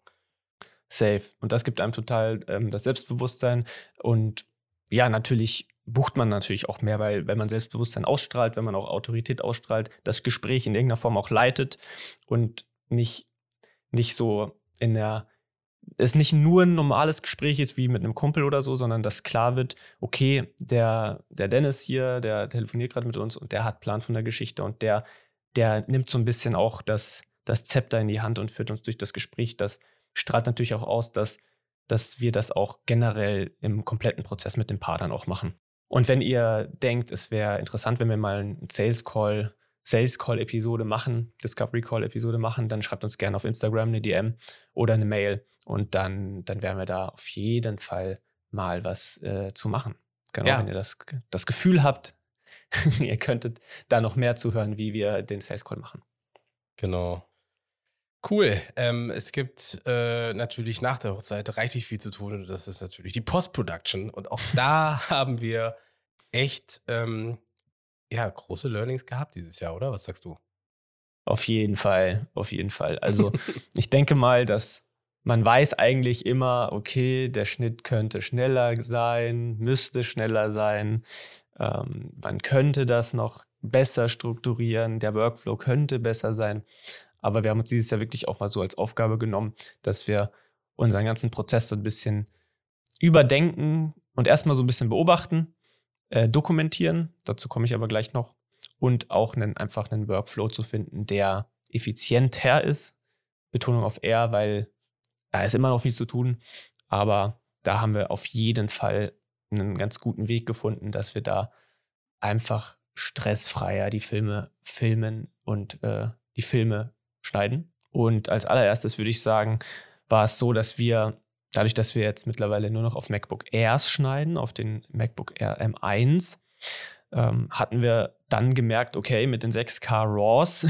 safe. Und das gibt einem total ähm, das Selbstbewusstsein. Und ja, natürlich bucht man natürlich auch mehr, weil wenn man Selbstbewusstsein ausstrahlt, wenn man auch Autorität ausstrahlt, das Gespräch in irgendeiner Form auch leitet und nicht, nicht so in der, es nicht nur ein normales Gespräch ist wie mit einem Kumpel oder so, sondern dass klar wird, okay, der, der Dennis hier, der telefoniert gerade mit uns und der hat Plan von der Geschichte und der, der nimmt so ein bisschen auch das, das Zepter in die Hand und führt uns durch das Gespräch, dass strahlt natürlich auch aus, dass, dass wir das auch generell im kompletten Prozess mit dem Paar dann auch machen. Und wenn ihr denkt, es wäre interessant, wenn wir mal einen Sales Call, Sales Call Episode machen, Discovery Call Episode machen, dann schreibt uns gerne auf Instagram eine D M oder eine Mail und dann, dann werden wir da auf jeden Fall mal was äh, zu machen. Genau, Ja. wenn ihr das, das Gefühl habt, ihr könntet da noch mehr zuhören, wie wir den Sales Call machen. Genau. Cool. Ähm, es gibt äh, natürlich nach der Hochzeit reichlich viel zu tun und das ist natürlich die Post-Production. Und auch da haben wir echt ähm, ja, große Learnings gehabt dieses Jahr, oder? Was sagst du? Auf jeden Fall, auf jeden Fall. Also ich denke mal, dass man weiß eigentlich immer, okay, der Schnitt könnte schneller sein, müsste schneller sein. Ähm, man könnte das noch besser strukturieren, der Workflow könnte besser sein. Aber wir haben uns dieses Jahr wirklich auch mal so als Aufgabe genommen, dass wir unseren ganzen Prozess so ein bisschen überdenken und erstmal so ein bisschen beobachten, äh, dokumentieren. Dazu komme ich aber gleich noch. Und auch einen, einfach einen Workflow zu finden, der effizienter ist. Betonung auf eher, weil da ist immer noch viel zu tun. Aber da haben wir auf jeden Fall einen ganz guten Weg gefunden, dass wir da einfach stressfreier die Filme filmen und äh, die Filme schneiden. Und als allererstes würde ich sagen, war es so, dass wir, dadurch, dass wir jetzt mittlerweile nur noch auf MacBook Airs schneiden, auf den MacBook Air M eins, ähm, hatten wir dann gemerkt, okay, mit den sechs K RAWs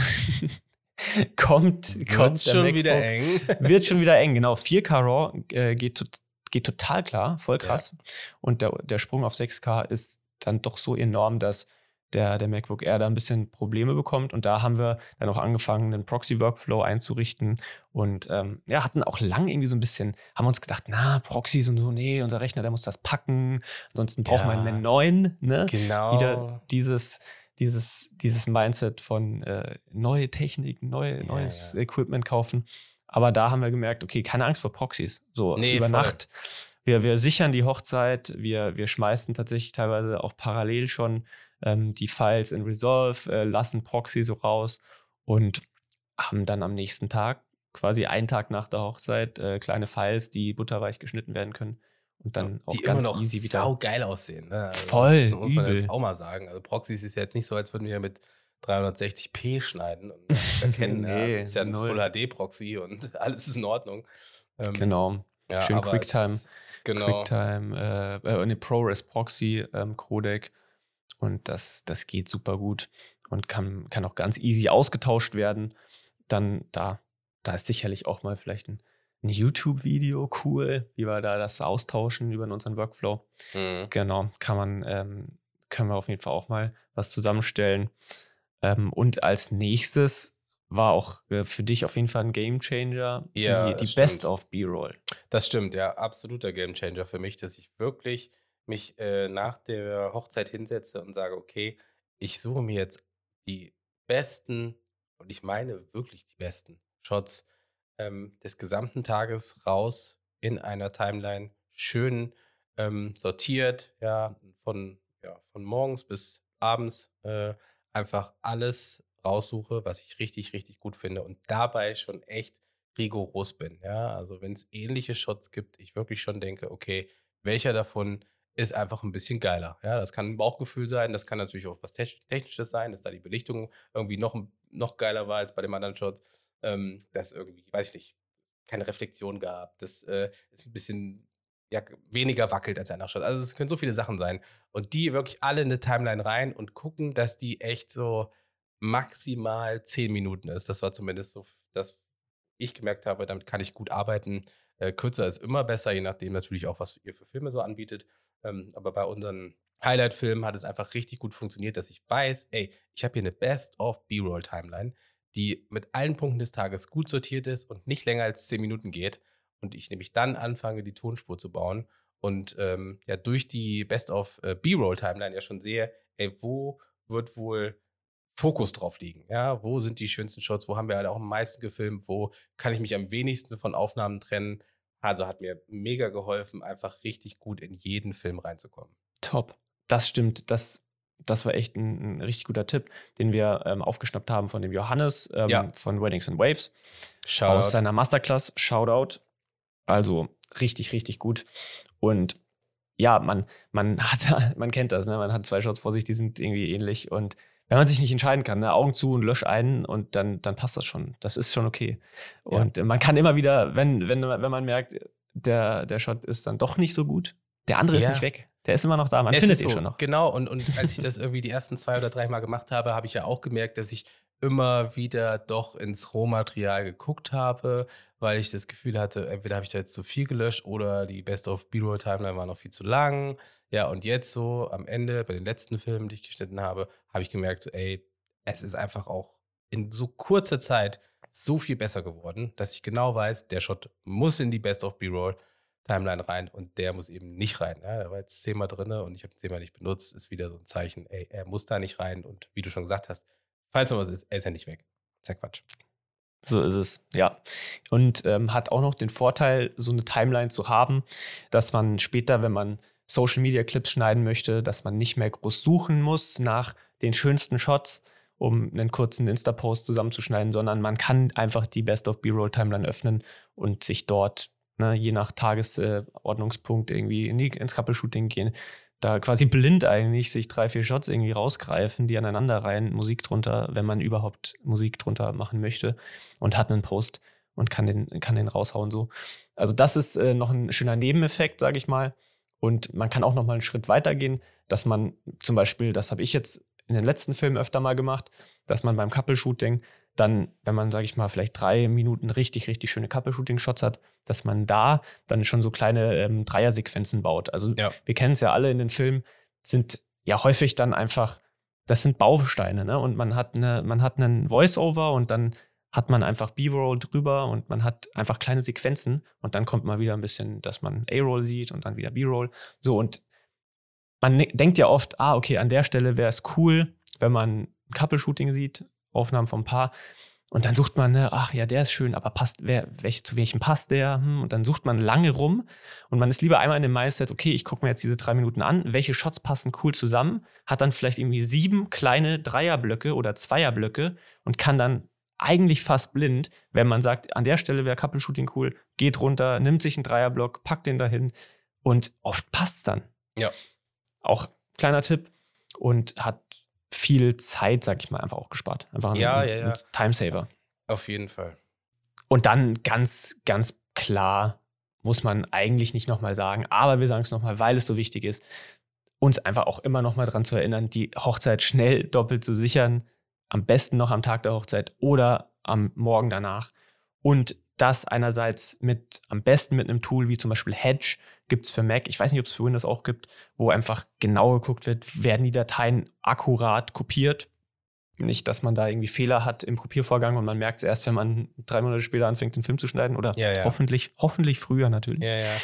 kommt, Wird kommt der schon MacBook, wieder eng. Wird schon wieder eng, genau. vier K RAW äh, geht, tot, geht total klar, voll krass. Ja. Und der, der Sprung auf sechs K ist dann doch so enorm, dass der, der MacBook Air da ein bisschen Probleme bekommt. Und da haben wir dann auch angefangen, einen Proxy-Workflow einzurichten und ähm, ja, hatten auch lang irgendwie so ein bisschen, haben uns gedacht, na, Proxys und so, nee, unser Rechner, der muss das packen. Ansonsten braucht Ja, man einen neuen, ne? Genau. Wieder dieses, dieses, dieses Mindset von äh, neue Technik, neue, Ja, neues ja. Equipment kaufen. Aber da haben wir gemerkt, okay, keine Angst vor Proxys. So Nee, über voll. Nacht. Wir, wir sichern die Hochzeit, wir, wir schmeißen tatsächlich teilweise auch parallel schon ähm, die Files in Resolve, äh, lassen Proxy so raus und haben dann am nächsten Tag, quasi einen Tag nach der Hochzeit, äh, kleine Files, die butterweich geschnitten werden können und dann auch die ganz immer noch easy wieder. sau geil aussehen. Ne? Also Voll, das muss man übel. jetzt auch mal sagen. Also Proxys ist ja jetzt nicht so, als würden wir mit dreihundertsechzig p schneiden und erkennen, ja, Nee, das ist ja ein null. Full H D-Proxy und alles ist in Ordnung. Ähm, Genau. ja, Schön aber QuickTime. es- Genau. QuickTime, äh, äh, eine ProRes Proxy ähm, Codec. Und das, das geht super gut und kann, kann auch ganz easy ausgetauscht werden. Dann da, da ist sicherlich auch mal vielleicht ein, ein YouTube-Video cool, wie wir da das austauschen über unseren Workflow. Mhm. Genau, kann man, ähm, können wir auf jeden Fall auch mal was zusammenstellen. Ähm, und als nächstes war auch äh, für dich auf jeden Fall ein Gamechanger, Ja, die, die das stimmt. Best of B-Roll. Das stimmt, ja, absoluter Gamechanger für mich, dass ich wirklich mich äh, nach der Hochzeit hinsetze und sage, okay, ich suche mir jetzt die besten, und ich meine wirklich die besten Shots ähm, des gesamten Tages raus in einer Timeline, schön ähm, sortiert, ja, von, ja, von morgens bis abends äh, einfach alles raussuche, was ich richtig, richtig gut finde und dabei schon echt rigoros bin. Ja, also wenn es ähnliche Shots gibt, ich wirklich schon denke, okay, welcher davon ist einfach ein bisschen geiler. Ja, das kann ein Bauchgefühl sein, das kann natürlich auch was Techn- Technisches sein, dass da die Belichtung irgendwie noch, ein- noch geiler war als bei dem anderen Shot. Ähm, dass irgendwie, weiß ich nicht, keine Reflexion gab, dass äh, es ein bisschen ja, weniger wackelt als der andere Shot. Also es können so viele Sachen sein. Und die wirklich alle in eine Timeline rein und gucken, dass die echt so maximal zehn Minuten ist. Das war zumindest so das, ich gemerkt habe, damit kann ich gut arbeiten. Äh, kürzer ist immer besser, je nachdem natürlich auch, was ihr für Filme so anbietet. Ähm, aber bei unseren Highlight-Filmen hat es einfach richtig gut funktioniert, dass ich weiß, ey, ich habe hier eine Best-of-B-Roll-Timeline, die mit allen Punkten des Tages gut sortiert ist und nicht länger als zehn Minuten geht. Und ich nämlich dann anfange, die Tonspur zu bauen und ähm, ja durch die Best-of-B-Roll-Timeline ja schon sehe, ey, wo wird wohl Fokus drauf liegen. Ja, wo sind die schönsten Shots? Wo haben wir halt auch am meisten gefilmt? Wo kann ich mich am wenigsten von Aufnahmen trennen? Also hat mir mega geholfen, einfach richtig gut in jeden Film reinzukommen. Top. Das stimmt. Das, das war echt ein, ein richtig guter Tipp, den wir ähm, aufgeschnappt haben von dem Johannes ähm, Ja. von Weddings and Waves. Shoutout. Aus seiner Masterclass. Shoutout. Also richtig, richtig gut. Und ja, man, man hat, man kennt das, ne? Man hat zwei Shots vor sich, die sind irgendwie ähnlich. Und wenn man sich nicht entscheiden kann, ne? Augen zu und lösch einen und dann, dann passt das schon. Das ist schon okay. Und ja. man kann immer wieder, wenn, wenn, wenn man merkt, der, der Shot ist dann doch nicht so gut, der andere ja. ist nicht weg. Der ist immer noch da. Man es findet ihn so, schon noch. Genau. Und, und als ich das irgendwie die ersten zwei oder drei Mal gemacht habe, habe ich ja auch gemerkt, dass ich immer wieder doch ins Rohmaterial geguckt habe, weil ich das Gefühl hatte, entweder habe ich da jetzt zu viel gelöscht oder die Best-of-B-Roll-Timeline war noch viel zu lang. Ja, und jetzt so am Ende, bei den letzten Filmen, die ich geschnitten habe, habe ich gemerkt, so, ey, es ist einfach auch in so kurzer Zeit so viel besser geworden, dass ich genau weiß, der Shot muss in die Best-of-B-Roll-Timeline rein und der muss eben nicht rein. Ja, er war jetzt zehnmal drin und ich habe ihn zehnmal nicht benutzt, ist wieder so ein Zeichen, ey, er muss da nicht rein und wie du schon gesagt hast, falls noch was ist, er ist ja nicht weg. Das ist ja Quatsch. So ist es, ja. Und ähm, hat auch noch den Vorteil, so eine Timeline zu haben, dass man später, wenn man Social-Media-Clips schneiden möchte, dass man nicht mehr groß suchen muss nach den schönsten Shots, um einen kurzen Insta-Post zusammenzuschneiden, sondern man kann einfach die Best-of-B-Roll-Timeline öffnen und sich dort, ne, je nach Tagesordnungspunkt äh, irgendwie in die, ins Couple-Shooting gehen, da quasi blind eigentlich sich drei, vier Shots irgendwie rausgreifen, die aneinander rein, Musik drunter, wenn man überhaupt Musik drunter machen möchte und hat einen Post und kann den, kann den raushauen so. Also das ist äh, noch ein schöner Nebeneffekt, sage ich mal. Und man kann auch noch mal einen Schritt weiter gehen, dass man zum Beispiel, das habe ich jetzt in den letzten Filmen öfter mal gemacht, dass man beim Couple-Shooting dann, wenn man, sage ich mal, vielleicht drei Minuten richtig, richtig schöne Couple-Shooting-Shots hat, dass man da dann schon so kleine ähm, Dreier-Sequenzen baut. Also ja. wir kennen es ja alle in den Filmen, sind ja häufig dann einfach, das sind Bausteine, ne? Und man hat eine, man hat einen Voice-Over und dann hat man einfach B-Roll drüber und man hat einfach kleine Sequenzen und dann kommt mal wieder ein bisschen, dass man A-Roll sieht und dann wieder B-Roll. So, und man ne- denkt ja oft, ah, okay, an der Stelle wäre es cool, wenn man ein Couple-Shooting sieht, Aufnahmen vom Paar. Und dann sucht man, ne, ach ja, der ist schön, aber passt, wer, welche, zu welchem passt der? Hm, und dann sucht man lange rum und man ist lieber einmal in dem Mindset, okay, ich gucke mir jetzt diese drei Minuten an, welche Shots passen cool zusammen, hat dann vielleicht irgendwie sieben kleine Dreierblöcke oder Zweierblöcke und kann dann eigentlich fast blind, wenn man sagt, an der Stelle wäre Couple-Shooting cool, geht runter, nimmt sich einen Dreierblock, packt den dahin und oft passt dann. Ja. Auch kleiner Tipp und hat viel Zeit, sag ich mal, einfach auch gespart. Einfach ein, ja, ja, ja. ein Timesaver. Auf jeden Fall. Und dann ganz, ganz klar muss man eigentlich nicht nochmal sagen, aber wir sagen es nochmal, weil es so wichtig ist, uns einfach auch immer nochmal dran zu erinnern, die Hochzeit schnell doppelt zu sichern, am besten noch am Tag der Hochzeit oder am Morgen danach. Und das einerseits mit, am besten mit einem Tool wie zum Beispiel Hedge gibt es für Mac, ich weiß nicht, ob es für Windows auch gibt, wo einfach genau geguckt wird, werden die Dateien akkurat kopiert. Nicht, dass man da irgendwie Fehler hat im Kopiervorgang und man merkt es erst, wenn man drei Monate später anfängt, den Film zu schneiden oder ja, ja. hoffentlich, hoffentlich früher natürlich. Ja, ja,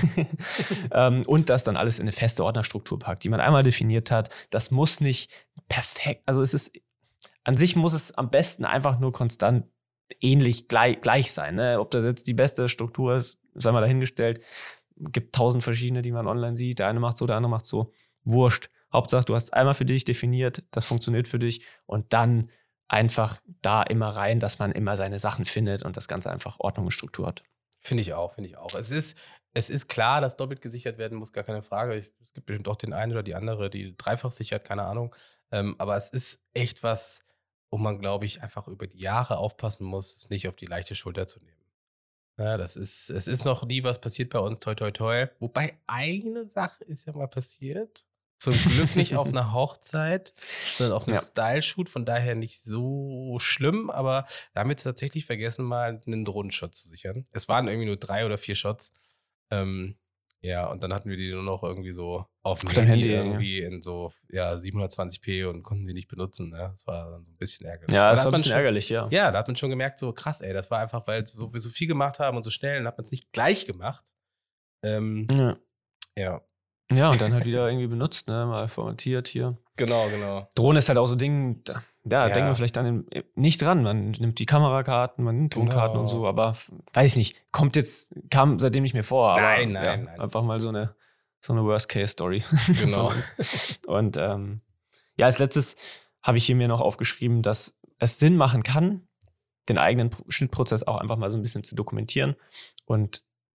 ja. ähm, und das dann alles in eine feste Ordnerstruktur packt, die man einmal definiert hat. Das muss nicht perfekt, also es ist, an sich muss es am besten einfach nur konstant ähnlich gleich, gleich sein. Ne? Ob das jetzt die beste Struktur ist, sei mal dahingestellt. Gibt tausend verschiedene, die man online sieht. Der eine macht so, der andere macht so. Wurscht. Hauptsache, du hast es einmal für dich definiert, das funktioniert für dich und dann einfach da immer rein, dass man immer seine Sachen findet und das Ganze einfach Ordnung und Struktur hat. Finde ich auch, finde ich auch. Es ist, es ist klar, dass doppelt gesichert werden muss, gar keine Frage. Ich, es gibt bestimmt auch den einen oder die andere, die dreifach sichert, keine Ahnung. Ähm, aber es ist echt was, wo man, glaube ich, einfach über die Jahre aufpassen muss, es nicht auf die leichte Schulter zu nehmen. Ja, das ist, es ist noch nie was passiert bei uns, toi, toi, toi. Wobei eine Sache ist ja mal passiert. Zum Glück nicht auf einer Hochzeit, sondern auf einem ja. Style-Shoot, von daher nicht so schlimm, aber da haben wir jetzt tatsächlich vergessen, mal einen Drohnenshot zu sichern. Es waren irgendwie nur drei oder vier Shots. Ähm, ja, und dann hatten wir die nur noch irgendwie so auf dem Handy, Handy irgendwie ja. in so ja, siebenhundertzwanzig p und konnten sie nicht benutzen. Ne? Das war dann so ein bisschen ärgerlich. Ja, das war ein bisschen schon, ärgerlich, ja. Ja, da hat man schon gemerkt, so krass, ey, das war einfach, weil so, wir so viel gemacht haben und so schnell, dann hat man es nicht gleich gemacht. Ähm, ja. Ja. Ja, und dann halt wieder irgendwie benutzt, ne, mal formatiert hier. Genau, genau. Drohne ist halt auch so ein Ding, da, ja, ja. denkt man vielleicht dann nicht dran. Man nimmt die Kamerakarten, man nimmt Tonkarten genau. und so, aber weiß ich nicht, kommt jetzt, kam seitdem nicht mehr vor. Aber, nein, nein, ja, nein. Einfach mal so eine, so eine Worst-Case-Story. Genau. Und ähm, ja, als letztes habe ich hier mir noch aufgeschrieben, dass es Sinn machen kann, den eigenen Schnittprozess auch einfach mal so ein bisschen zu dokumentieren und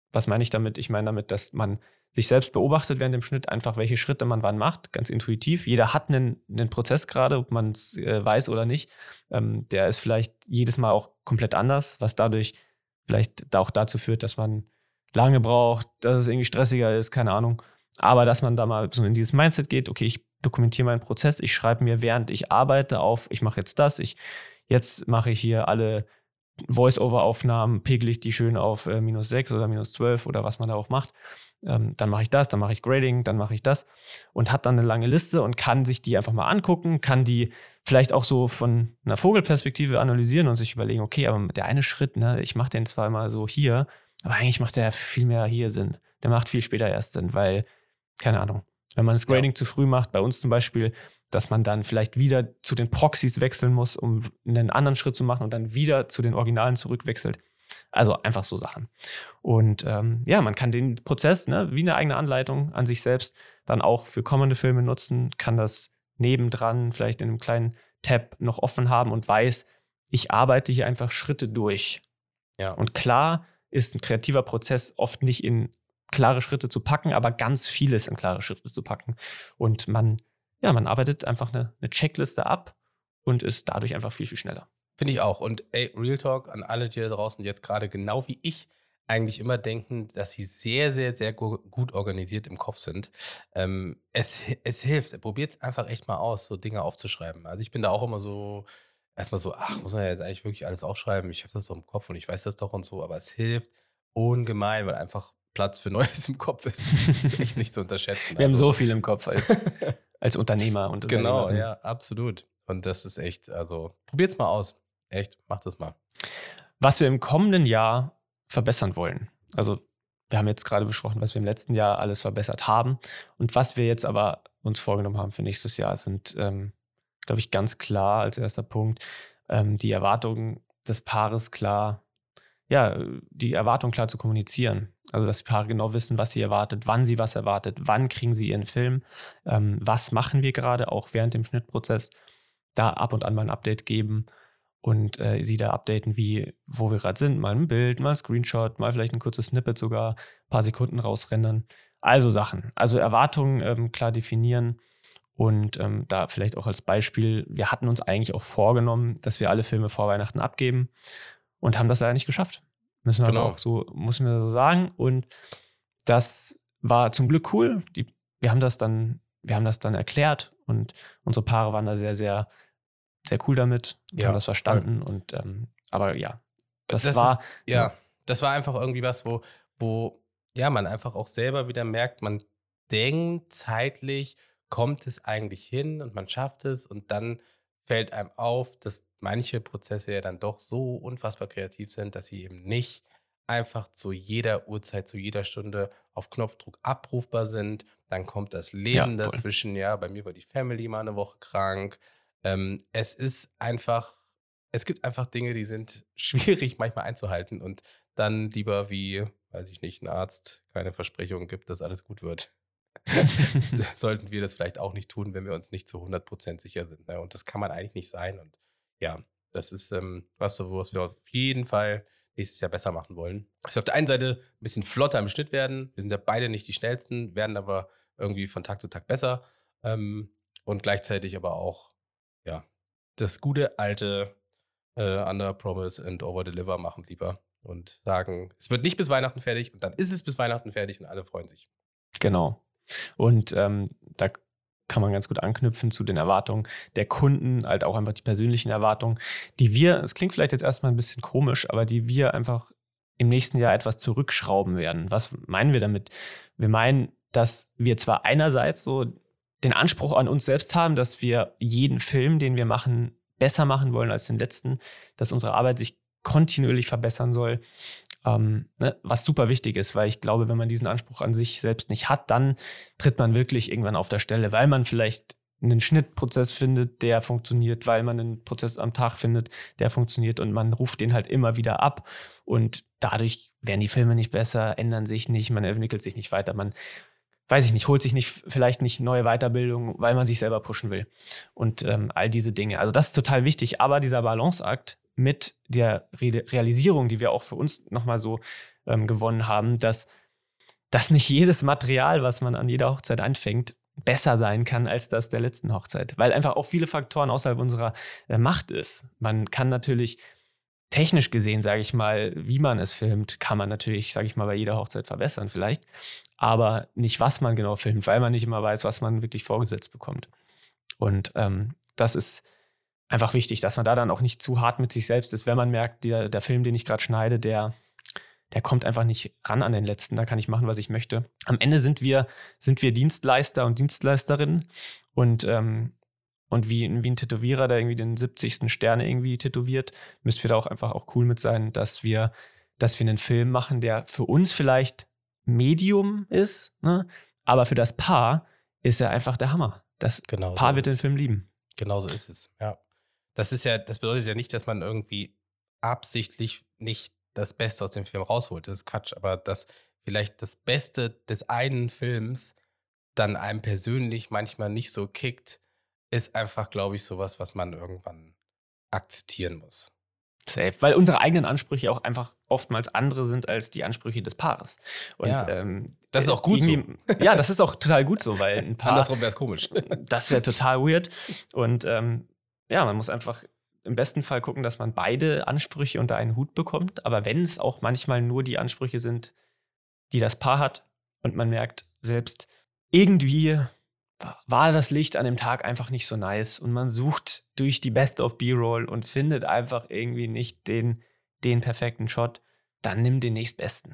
Was meine ich damit? Ich meine damit, dass man sich selbst beobachtet während dem Schnitt, einfach welche Schritte man wann macht, ganz intuitiv. Jeder hat einen, einen Prozess gerade, ob man es äh, weiß oder nicht. Ähm, der ist vielleicht jedes Mal auch komplett anders, was dadurch vielleicht auch dazu führt, dass man lange braucht, dass es irgendwie stressiger ist, keine Ahnung. Aber dass man da mal so in dieses Mindset geht, okay, ich dokumentiere meinen Prozess, ich schreibe mir, während ich arbeite, auf, ich mache jetzt das, ich jetzt mache ich hier alle Voice-Over-Aufnahmen, pegel ich die schön auf äh, minus sechs oder minus zwölf oder was man da auch macht. Ähm, dann mache ich das, dann mache ich Grading, dann mache ich das und hat dann eine lange Liste und kann sich die einfach mal angucken, kann die vielleicht auch so von einer Vogelperspektive analysieren und sich überlegen, okay, aber der eine Schritt, ne, ich mache den zwar mal so hier, aber eigentlich macht der viel mehr hier Sinn. Der macht viel später erst Sinn, weil, keine Ahnung, wenn man das Grading ja. zu früh macht, bei uns zum Beispiel, dass man dann vielleicht wieder zu den Proxys wechseln muss, um einen anderen Schritt zu machen und dann wieder zu den Originalen zurückwechselt. Also einfach so Sachen. Und ähm, ja, man kann den Prozess, ne, wie eine eigene Anleitung an sich selbst, dann auch für kommende Filme nutzen, kann das nebendran vielleicht in einem kleinen Tab noch offen haben und weiß, ich arbeite hier einfach Schritte durch. Ja. Und klar ist ein kreativer Prozess oft nicht in klare Schritte zu packen, aber ganz vieles in klare Schritte zu packen. Und man, ja, man arbeitet einfach eine, eine Checkliste ab und ist dadurch einfach viel, viel schneller. Finde ich auch. Und ey, Real Talk an alle, die da draußen jetzt gerade genau wie ich eigentlich immer denken, dass sie sehr, sehr, sehr gu- gut organisiert im Kopf sind. Ähm, es, es hilft. Probiert es einfach echt mal aus, so Dinge aufzuschreiben. Also ich bin da auch immer so, erstmal so, ach, muss man ja jetzt eigentlich wirklich alles aufschreiben? Ich habe das doch im Kopf und ich weiß das doch und so. Aber es hilft ungemein, weil einfach Platz für Neues im Kopf ist. Das ist echt nicht zu unterschätzen. Wir haben so viel im Kopf als, als Unternehmer und Genau, Unternehmerin. ja, absolut. Und das ist echt, also probiert es mal aus. Echt, macht das mal. Was wir im kommenden Jahr verbessern wollen. Also wir haben jetzt gerade besprochen, was wir im letzten Jahr alles verbessert haben. Und was wir jetzt aber uns vorgenommen haben für nächstes Jahr, sind, ähm, glaube ich, ganz klar als erster Punkt, ähm, die Erwartungen des Paares klar, ja, die Erwartung klar zu kommunizieren. Also dass die Paare genau wissen, was sie erwartet, wann sie was erwartet, wann kriegen sie ihren Film, ähm, was machen wir gerade, auch während dem Schnittprozess, da ab und an mal ein Update geben und äh, sie da updaten, wie, wo wir gerade sind, mal ein Bild, mal ein Screenshot, mal vielleicht ein kurzes Snippet sogar, ein paar Sekunden rausrendern. Also Sachen, also Erwartungen ähm, klar definieren und ähm, da vielleicht auch als Beispiel, wir hatten uns eigentlich auch vorgenommen, dass wir alle Filme vor Weihnachten abgeben und haben das leider nicht geschafft. Müssen wir Genau. auch so, müssen wir so sagen. Und das war zum Glück cool. Die, wir haben das dann, wir haben das dann erklärt und unsere Paare waren da sehr, sehr sehr cool damit, wir Ja, haben das verstanden und ähm, aber ja, das, Das war ist, ja, das war einfach irgendwie was, wo, wo ja, man einfach auch selber wieder merkt, man denkt zeitlich, kommt es eigentlich hin und man schafft es und dann fällt einem auf, dass manche Prozesse ja dann doch so unfassbar kreativ sind, dass sie eben nicht einfach zu jeder Uhrzeit, zu jeder Stunde auf Knopfdruck abrufbar sind. Dann kommt das Leben ja, voll. dazwischen, ja, bei mir war die Family mal eine Woche krank. Ähm, es ist einfach, es gibt einfach Dinge, die sind schwierig manchmal einzuhalten und dann lieber wie, weiß ich nicht, ein Arzt keine Versprechungen gibt, dass alles gut wird. Sollten wir das vielleicht auch nicht tun, wenn wir uns nicht zu hundert Prozent sicher sind. Ne? Und das kann man eigentlich nicht sein. Und ja, das ist ähm, was, so, was wir auf jeden Fall nächstes Jahr besser machen wollen. Dass wir auf der einen Seite ein bisschen flotter im Schnitt werden. Wir sind ja beide nicht die schnellsten, werden aber irgendwie von Tag zu Tag besser. Ähm, und gleichzeitig aber auch, ja, das gute alte äh, Under Promise and Over Deliver machen lieber. Und sagen, es wird nicht bis Weihnachten fertig und dann ist es bis Weihnachten fertig und alle freuen sich. Genau. Und ähm, da kann man ganz gut anknüpfen zu den Erwartungen der Kunden, halt auch einfach die persönlichen Erwartungen, die wir, es klingt vielleicht jetzt erstmal ein bisschen komisch, aber die wir einfach im nächsten Jahr etwas zurückschrauben werden. Was meinen wir damit? Wir meinen, dass wir zwar einerseits so den Anspruch an uns selbst haben, dass wir jeden Film, den wir machen, besser machen wollen als den letzten, dass unsere Arbeit sich kontinuierlich verbessern soll, ähm, ne, was super wichtig ist, weil ich glaube, wenn man diesen Anspruch an sich selbst nicht hat, dann tritt man wirklich irgendwann auf der Stelle, weil man vielleicht einen Schnittprozess findet, der funktioniert, weil man einen Prozess am Tag findet, der funktioniert und man ruft den halt immer wieder ab und dadurch werden die Filme nicht besser, ändern sich nicht, man entwickelt sich nicht weiter, man weiß ich nicht, holt sich nicht vielleicht nicht neue Weiterbildung, weil man sich selber pushen will und ähm, all diese Dinge. Also das ist total wichtig, aber dieser Balanceakt mit der Re- Realisierung, die wir auch für uns nochmal so ähm, gewonnen haben, dass, dass nicht jedes Material, was man an jeder Hochzeit einfängt, besser sein kann als das der letzten Hochzeit. Weil einfach auch viele Faktoren außerhalb unserer äh, Macht ist. Man kann natürlich technisch gesehen, sage ich mal, wie man es filmt, kann man natürlich, sage ich mal, bei jeder Hochzeit verbessern vielleicht. Aber nicht, was man genau filmt, weil man nicht immer weiß, was man wirklich vorgesetzt bekommt. Und ähm, das ist einfach wichtig, dass man da dann auch nicht zu hart mit sich selbst ist, wenn man merkt, der, der Film, den ich gerade schneide, der, der kommt einfach nicht ran an den letzten, da kann ich machen, was ich möchte. Am Ende sind wir, sind wir Dienstleister und Dienstleisterinnen und, ähm, und wie, wie ein Tätowierer, der irgendwie den siebzigsten Stern irgendwie tätowiert, müssen wir da auch einfach auch cool mit sein, dass wir, dass wir einen Film machen, der für uns vielleicht Medium ist, ne? Aber für das Paar ist er einfach der Hammer. Das Genau Paar so wird ist den es. Film lieben. Genau so ist es, ja. Das ist ja, das bedeutet ja nicht, dass man irgendwie absichtlich nicht das Beste aus dem Film rausholt. Das ist Quatsch, aber dass vielleicht das Beste des einen Films dann einem persönlich manchmal nicht so kickt, ist einfach, glaube ich, sowas, was man irgendwann akzeptieren muss. Safe, weil unsere eigenen Ansprüche auch einfach oftmals andere sind als die Ansprüche des Paares. Und Ja, ähm, das ist auch gut so. Ja, das ist auch total gut so, weil ein Paar, Andersrum wäre es komisch. das wäre total weird. Und ähm, ja, man muss einfach im besten Fall gucken, dass man beide Ansprüche unter einen Hut bekommt. Aber wenn es auch manchmal nur die Ansprüche sind, die das Paar hat und man merkt, selbst irgendwie war das Licht an dem Tag einfach nicht so nice und man sucht durch die Best of B-Roll und findet einfach irgendwie nicht den, den perfekten Shot, dann nimm den nächstbesten.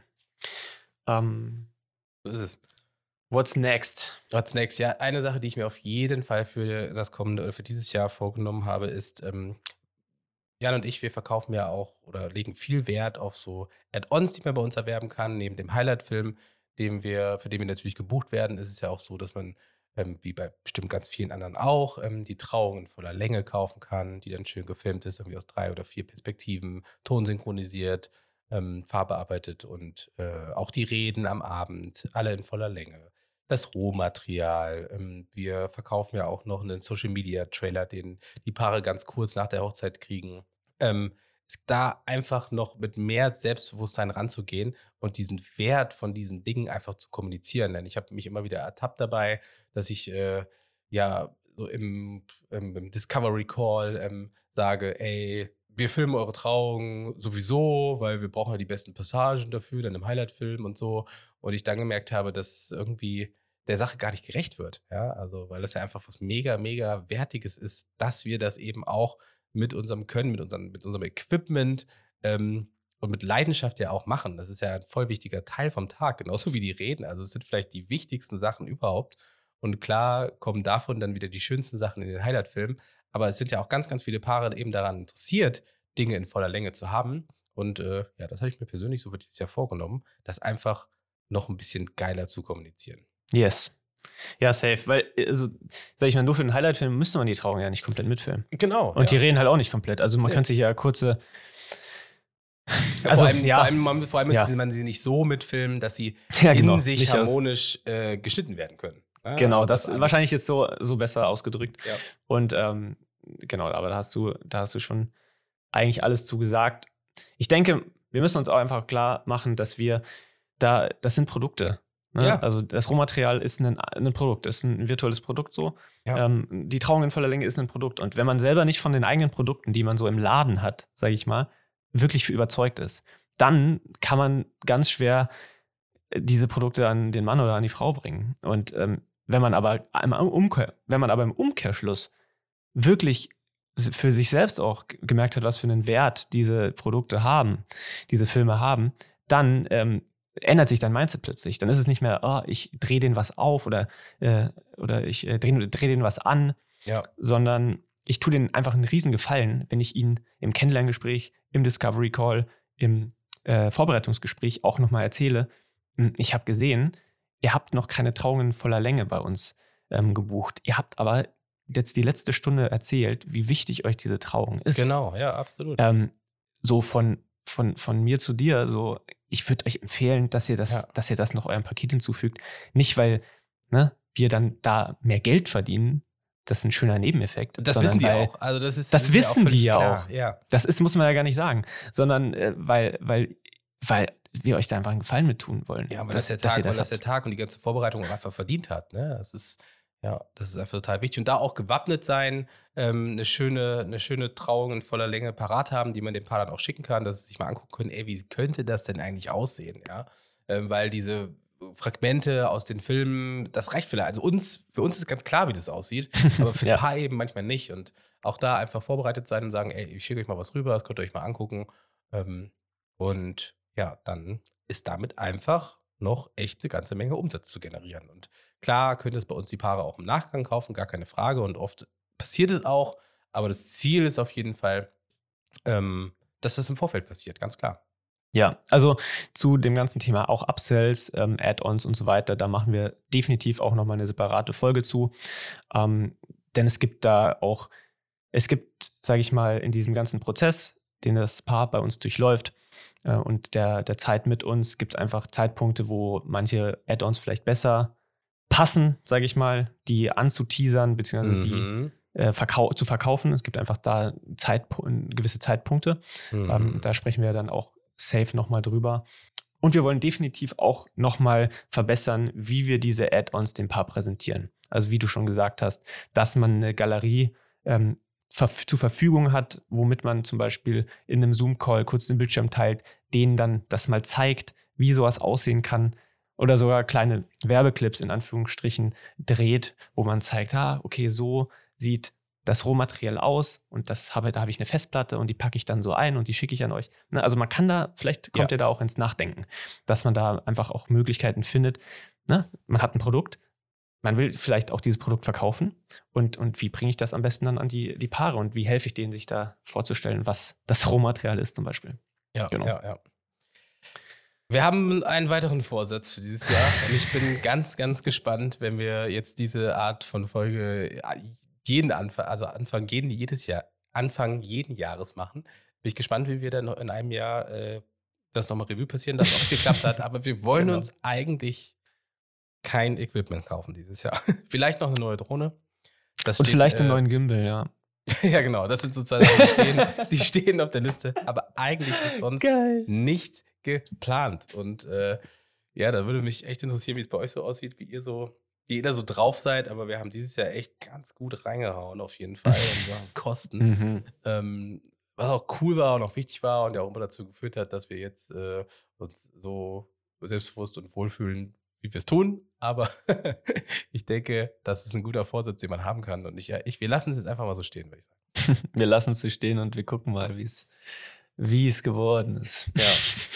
Ähm, So ist es. What's next? What's next? Ja, eine Sache, die ich mir auf jeden Fall für das kommende oder für dieses Jahr vorgenommen habe, ist, ähm, Jan und ich, wir verkaufen ja auch oder legen viel Wert auf so Add-ons, die man bei uns erwerben kann. Neben dem Highlight-Film, den wir, für den wir natürlich gebucht werden, ist es ja auch so, dass man, ähm, wie bei bestimmt ganz vielen anderen auch, ähm, die Trauung in voller Länge kaufen kann, die dann schön gefilmt ist, irgendwie aus drei oder vier Perspektiven, tonsynchronisiert, ähm, farbbearbeitet und äh, auch die Reden am Abend, alle in voller Länge. Das Rohmaterial. Ähm, wir verkaufen ja auch noch einen Social-Media-Trailer, den die Paare ganz kurz nach der Hochzeit kriegen. Ähm, da einfach noch mit mehr Selbstbewusstsein ranzugehen und diesen Wert von diesen Dingen einfach zu kommunizieren. Denn ich habe mich immer wieder ertappt dabei, dass ich äh, ja so im, im, im Discovery Call ähm, sage, ey, wir filmen eure Trauung sowieso, weil wir brauchen ja die besten Passagen dafür, dann im Highlight-Film und so. Und ich dann gemerkt habe, dass irgendwie der Sache gar nicht gerecht wird. Ja, also, weil das ja einfach was mega, mega Wertiges ist, dass wir das eben auch mit unserem Können, mit, unseren, mit unserem Equipment ähm, und mit Leidenschaft ja auch machen. Das ist ja ein voll wichtiger Teil vom Tag, genauso wie die Reden. Also, es sind vielleicht die wichtigsten Sachen überhaupt. Und klar kommen davon dann wieder die schönsten Sachen in den Highlight-Filmen. Aber es sind ja auch ganz, ganz viele Paare eben daran interessiert, Dinge in voller Länge zu haben. Und äh, ja, das habe ich mir persönlich so für dieses Jahr vorgenommen, das einfach noch ein bisschen geiler zu kommunizieren. Yes. Ja, safe. Weil, also, sag ich mal, nur für den Highlight-Film müsste man die Trauung ja nicht komplett mitfilmen. Genau. Und ja. die Reden halt auch nicht komplett. Also man Nee. könnte sich ja kurze. Ja, Also, vor allem, ja. vor allem, man, vor allem müsste Ja. man sie nicht so mitfilmen, dass sie Ja, genau. in sich Nicht aus- harmonisch äh, geschnitten werden können. Ja, Genau, also das alles- wahrscheinlich ist so, so besser ausgedrückt. Ja. Und ähm, genau, aber da hast du, da hast du schon eigentlich alles zugesagt. Ich denke, wir müssen uns auch einfach klar machen, dass wir da, das sind Produkte. Ne? Ja. Also das Rohmaterial ist ein, ein Produkt, ist ein virtuelles Produkt so. Ja. Ähm, die Trauung in voller Länge ist ein Produkt. Und wenn man selber nicht von den eigenen Produkten, die man so im Laden hat, sage ich mal, wirklich für überzeugt ist, dann kann man ganz schwer diese Produkte an den Mann oder an die Frau bringen. Und ähm, wenn man aber im Umkehr, wenn man aber im Umkehrschluss wirklich für sich selbst auch g- gemerkt hat, was für einen Wert diese Produkte haben, diese Filme haben, dann ähm, ändert sich dein Mindset plötzlich. Dann ist es nicht mehr, oh, ich drehe den was auf oder, äh, oder ich äh, drehe dreh den was an, Ja. sondern ich tue denen einfach einen riesen Gefallen, wenn ich ihnen im Kennenlerngespräch, im Discovery Call, im äh, Vorbereitungsgespräch auch nochmal erzähle, hm, ich habe gesehen, ihr habt noch keine Trauungen voller Länge bei uns ähm, gebucht. Ihr habt aber jetzt die letzte Stunde erzählt, wie wichtig euch diese Trauung ist. Genau, ja, absolut. Ähm, so von, von, von mir zu dir, so, ich würde euch empfehlen, dass ihr das, Ja. dass ihr das noch eurem Paket hinzufügt. Nicht, weil ne, wir dann da mehr Geld verdienen, das ist ein schöner Nebeneffekt. Das sondern wissen die weil, auch. Also das ist, Das ist ja auch wissen die völlig ja klar. auch. Ja. Das ist, muss man ja gar nicht sagen, sondern äh, weil, weil, weil wir euch da einfach einen Gefallen mit tun wollen. Ja, weil dass, das der dass ihr Tag, weil das das der habt. Tag und die ganze Vorbereitung auch einfach verdient hat. Ne? Das ist, ja, das ist einfach total wichtig. Und da auch gewappnet sein, ähm, eine schöne, eine schöne Trauung in voller Länge parat haben, die man dem Paar dann auch schicken kann, dass sie sich mal angucken können, ey, wie könnte das denn eigentlich aussehen? Ja? Ähm, weil diese Fragmente aus den Filmen, das reicht vielleicht. Also uns, für uns ist ganz klar, wie das aussieht, aber fürs Ja. Paar eben manchmal nicht. Und auch da einfach vorbereitet sein und sagen, ey, ich schicke euch mal was rüber, das könnt ihr euch mal angucken. Ähm, und ja, dann ist damit einfach noch echt eine ganze Menge Umsatz zu generieren. Und klar können es bei uns die Paare auch im Nachgang kaufen, gar keine Frage. Und oft passiert es auch. Aber das Ziel ist auf jeden Fall, ähm, dass das im Vorfeld passiert, ganz klar. Ja, also zu dem ganzen Thema auch Upsells, ähm, Add-ons und so weiter, da machen wir definitiv auch nochmal eine separate Folge zu. Ähm, denn es gibt da auch, es gibt, sage ich mal, in diesem ganzen Prozess, den das Paar bei uns durchläuft äh, und der, der Zeit mit uns, gibt es einfach Zeitpunkte, wo manche Add-ons vielleicht besser passen, sage ich mal, die anzuteasern, beziehungsweise die Mhm. äh, verkau- zu verkaufen. Es gibt einfach da Zeitpu- gewisse Zeitpunkte. Mhm. Ähm, da sprechen wir dann auch safe nochmal drüber. Und wir wollen definitiv auch nochmal verbessern, wie wir diese Add-ons dem Paar präsentieren. Also wie du schon gesagt hast, dass man eine Galerie ähm, verf- zur Verfügung hat, womit man zum Beispiel in einem Zoom-Call kurz den Bildschirm teilt, denen dann das mal zeigt, wie sowas aussehen kann. Oder sogar kleine Werbeclips in Anführungsstrichen dreht, wo man zeigt, ah, okay, so sieht das Rohmaterial aus und das habe, da habe ich eine Festplatte und die packe ich dann so ein und die schicke ich an euch. Ne, also man kann da, vielleicht kommt Ja. ihr da auch ins Nachdenken, dass man da einfach auch Möglichkeiten findet. Ne? Man hat ein Produkt, man will vielleicht auch dieses Produkt verkaufen und, und wie bringe ich das am besten dann an die, die Paare und wie helfe ich denen, sich da vorzustellen, was das Rohmaterial ist zum Beispiel. Ja, Genau. ja, ja. Wir haben einen weiteren Vorsatz für dieses Jahr und ich bin ganz, ganz gespannt, wenn wir jetzt diese Art von Folge jeden Anfang, also Anfang jeden, jedes Jahr, Anfang jeden Jahres machen. Bin ich gespannt, wie wir dann noch in einem Jahr äh, das nochmal Revue passieren lassen, ob es geklappt hat. Aber wir wollen Genau. uns eigentlich kein Equipment kaufen dieses Jahr. Vielleicht noch eine neue Drohne. Das Und steht, vielleicht einen äh, neuen Gimbal, ja. ja, genau. Das sind so zwei Sachen, die stehen, die stehen auf der Liste. Aber eigentlich ist sonst Geil. nichts geplant. Und äh, ja, da würde mich echt interessieren, wie es bei euch so aussieht, wie ihr so, wie ihr da so drauf seid. Aber wir haben dieses Jahr echt ganz gut reingehauen, auf jeden Fall. Und wir haben Kosten. Mhm. Ähm, was auch cool war und auch wichtig war und ja auch immer dazu geführt hat, dass wir jetzt äh, uns so selbstbewusst und wohlfühlen, wie wir es tun. Aber ich denke, das ist ein guter Vorsatz, den man haben kann. Und ich, ich, wir lassen es jetzt einfach mal so stehen, würde ich sagen. Wir lassen es so stehen und wir gucken mal, wie es wie es geworden ist. Ja.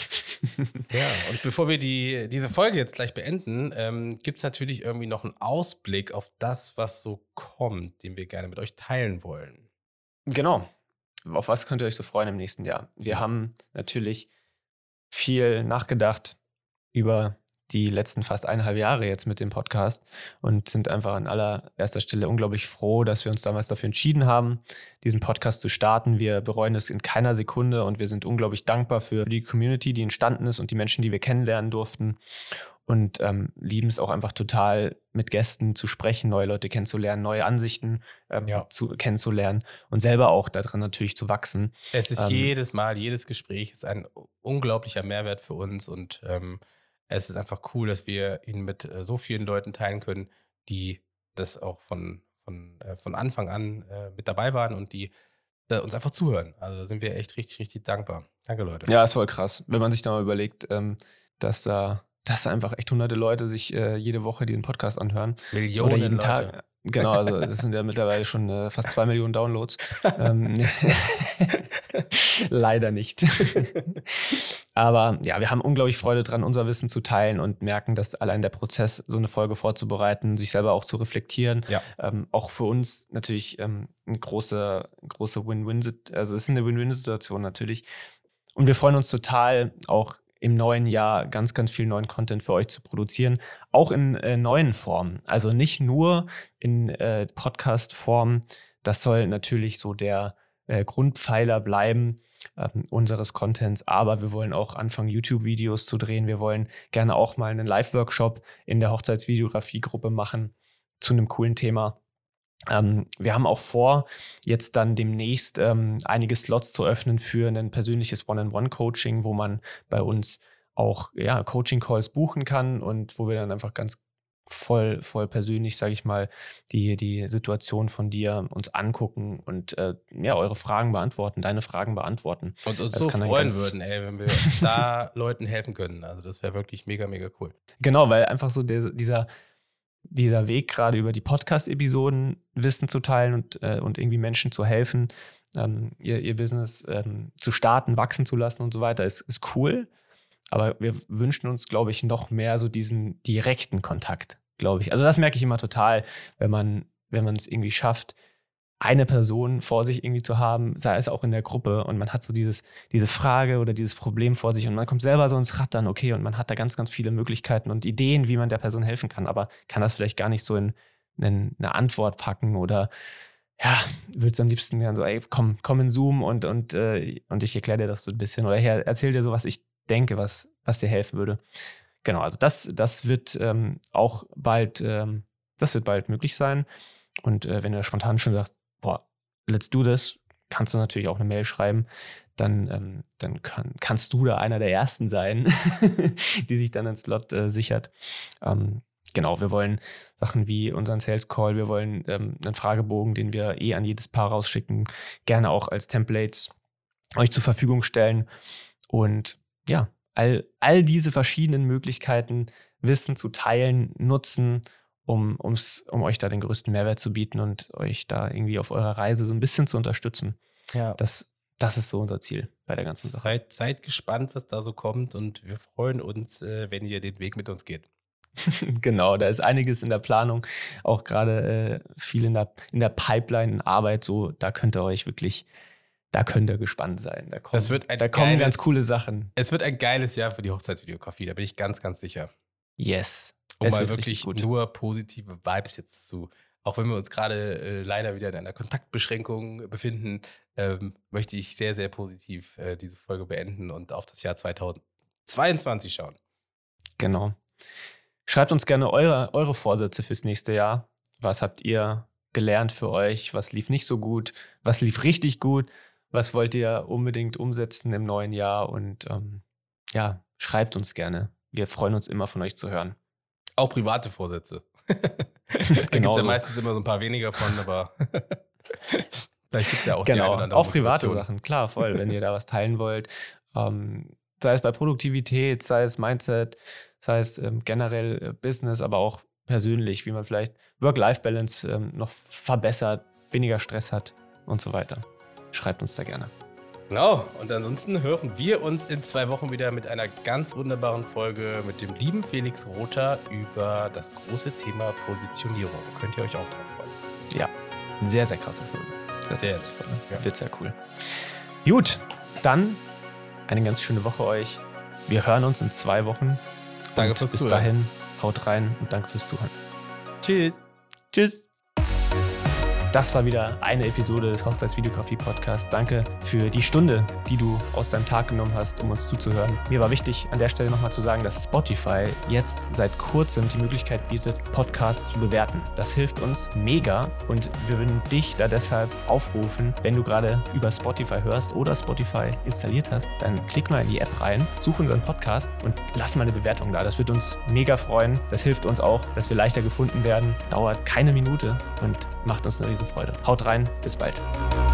Ja, und bevor wir die, diese Folge jetzt gleich beenden, ähm, gibt es natürlich irgendwie noch einen Ausblick auf das, was so kommt, den wir gerne mit euch teilen wollen. Genau. Auf was könnt ihr euch so freuen im nächsten Jahr? Wir Ja. haben natürlich viel nachgedacht über die letzten fast eineinhalb Jahre jetzt mit dem Podcast und sind einfach an allererster Stelle unglaublich froh, dass wir uns damals dafür entschieden haben, diesen Podcast zu starten. Wir bereuen es in keiner Sekunde und wir sind unglaublich dankbar für die Community, die entstanden ist und die Menschen, die wir kennenlernen durften und ähm, lieben es auch einfach total, mit Gästen zu sprechen, neue Leute kennenzulernen, neue Ansichten ähm, Ja. zu, kennenzulernen und selber auch daran natürlich zu wachsen. Es ist Ähm, jedes Mal, jedes Gespräch ist ein unglaublicher Mehrwert für uns und ähm, es ist einfach cool, dass wir ihn mit äh, so vielen Leuten teilen können, die das auch von, von, äh, von Anfang an äh, mit dabei waren und die äh, uns einfach zuhören. Also da sind wir echt richtig, richtig dankbar. Danke, Leute. Ja, ist voll krass, wenn man sich da mal überlegt, ähm, dass da dass da einfach echt hunderte Leute sich äh, jede Woche diesen Podcast anhören. Millionen Oder jeden Leute. Tag. Genau, also das sind ja mittlerweile schon äh, fast zwei Millionen Downloads. ähm, Leider nicht. Aber ja, wir haben unglaublich Freude dran, unser Wissen zu teilen und merken, dass allein der Prozess, so eine Folge vorzubereiten, sich selber auch zu reflektieren, Ja. ähm, auch für uns natürlich ähm, eine große, große Win-Win, also es ist eine Win-Win-Situation natürlich. Und wir freuen uns total, auch im neuen Jahr ganz, ganz viel neuen Content für euch zu produzieren, auch in äh, neuen Formen. Also nicht nur in äh, Podcast-Form, das soll natürlich so der äh, Grundpfeiler bleiben ähm, unseres Contents, aber wir wollen auch anfangen, YouTube-Videos zu drehen. Wir wollen gerne auch mal einen Live-Workshop in der Hochzeitsvideografie-Gruppe machen zu einem coolen Thema. Ähm, wir haben auch vor, jetzt dann demnächst ähm, einige Slots zu öffnen für ein persönliches One-on-One-Coaching, wo man bei uns auch ja, Coaching-Calls buchen kann und wo wir dann einfach ganz voll, voll persönlich, sage ich mal, die, die Situation von dir uns angucken und äh, ja, eure Fragen beantworten, deine Fragen beantworten. Und uns das so kann dann freuen ganz- würden, ey, wenn wir da Leuten helfen können. Also das wäre wirklich mega, mega cool. Genau, weil einfach so der, dieser, dieser Weg gerade über die Podcast-Episoden Wissen zu teilen und, äh, und irgendwie Menschen zu helfen, ähm, ihr, ihr Business ähm, zu starten, wachsen zu lassen und so weiter, ist, ist cool. Aber wir wünschen uns, glaube ich, noch mehr so diesen direkten Kontakt, glaube ich. Also das merke ich immer total, wenn man, wenn man es irgendwie schafft, eine Person vor sich irgendwie zu haben, sei es auch in der Gruppe, und man hat so dieses, diese Frage oder dieses Problem vor sich und man kommt selber so ins Rattern, okay, und man hat da ganz, ganz viele Möglichkeiten und Ideen, wie man der Person helfen kann, aber kann das vielleicht gar nicht so in, in eine Antwort packen oder ja, würdest am liebsten dann so, ey, komm, komm in Zoom und, und, äh, und ich erkläre dir das so ein bisschen oder her, erzähl dir so, was ich denke, was, was dir helfen würde. Genau, also das, das wird ähm, auch bald, ähm, das wird bald möglich sein. Und äh, wenn du spontan schon sagst, boah, let's do this, kannst du natürlich auch eine Mail schreiben. Dann, ähm, dann kann, kannst du da einer der Ersten sein, die sich dann einen Slot äh, sichert. Ähm, genau, wir wollen Sachen wie unseren Sales Call, wir wollen ähm, einen Fragebogen, den wir eh an jedes Paar rausschicken, gerne auch als Templates euch zur Verfügung stellen. Und ja, all, all diese verschiedenen Möglichkeiten, Wissen zu teilen, nutzen, um, um's, um euch da den größten Mehrwert zu bieten und euch da irgendwie auf eurer Reise so ein bisschen zu unterstützen. Ja. Das, das ist so unser Ziel bei der ganzen Sache. Seid, seid gespannt, was da so kommt, und wir freuen uns, äh, wenn ihr den Weg mit uns geht. Genau, da ist einiges in der Planung, auch gerade äh, viel in der, in der Pipeline, in Arbeit, so, da könnt ihr euch wirklich, da könnt ihr gespannt sein. Da kommen, Das wird ein da kommen geiles- ganz coole Sachen. Es wird ein geiles Jahr für die Hochzeitsvideografie, da bin ich ganz, ganz sicher. Yes. Um Es mal wird wirklich richtig gut. nur positive Vibes jetzt zu, auch wenn wir uns gerade äh, leider wieder in einer Kontaktbeschränkung befinden, ähm, möchte ich sehr, sehr positiv äh, diese Folge beenden und auf das Jahr zweitausendzweiundzwanzig schauen. Genau. Schreibt uns gerne eure, eure Vorsätze fürs nächste Jahr. Was habt ihr gelernt für euch? Was lief nicht so gut? Was lief richtig gut? Was wollt ihr unbedingt umsetzen im neuen Jahr? Und ähm, ja, schreibt uns gerne. Wir freuen uns immer, von euch zu hören. Auch private Vorsätze. Da gibt Genau es ja so. meistens immer so ein paar weniger von, aber vielleicht gibt es ja auch die eine Genau, oder andere auch private Motivation. Sachen, klar, voll, wenn ihr da was teilen wollt. Ähm, sei es bei Produktivität, sei es Mindset, sei es ähm, generell äh, Business, aber auch persönlich, wie man vielleicht Work-Life-Balance ähm, noch verbessert, weniger Stress hat und so weiter. Schreibt uns da gerne. Genau, und ansonsten hören wir uns in zwei Wochen wieder mit einer ganz wunderbaren Folge mit dem lieben Felix Rother über das große Thema Positionierung. Könnt ihr euch auch drauf freuen. Ja, sehr, sehr krasse Folge. Sehr, Sehr, krasse Folge. ja. Wird sehr cool. Gut, dann eine ganz schöne Woche euch. Wir hören uns in zwei Wochen. Danke Und fürs bis Zuhören. dahin, haut rein und danke fürs Zuhören. Tschüss. Tschüss. Das war wieder eine Episode des Hochzeitsvideografie-Podcasts. Danke für die Stunde, die du aus deinem Tag genommen hast, um uns zuzuhören. Mir war wichtig, an der Stelle nochmal zu sagen, dass Spotify jetzt seit kurzem die Möglichkeit bietet, Podcasts zu bewerten. Das hilft uns mega und wir würden dich da deshalb aufrufen, wenn du gerade über Spotify hörst oder Spotify installiert hast, dann klick mal in die App rein, such unseren Podcast und lass mal eine Bewertung da. Das wird uns mega freuen. Das hilft uns auch, dass wir leichter gefunden werden. Dauert keine Minute und macht uns eine Riesenfreude. Haut rein, bis bald.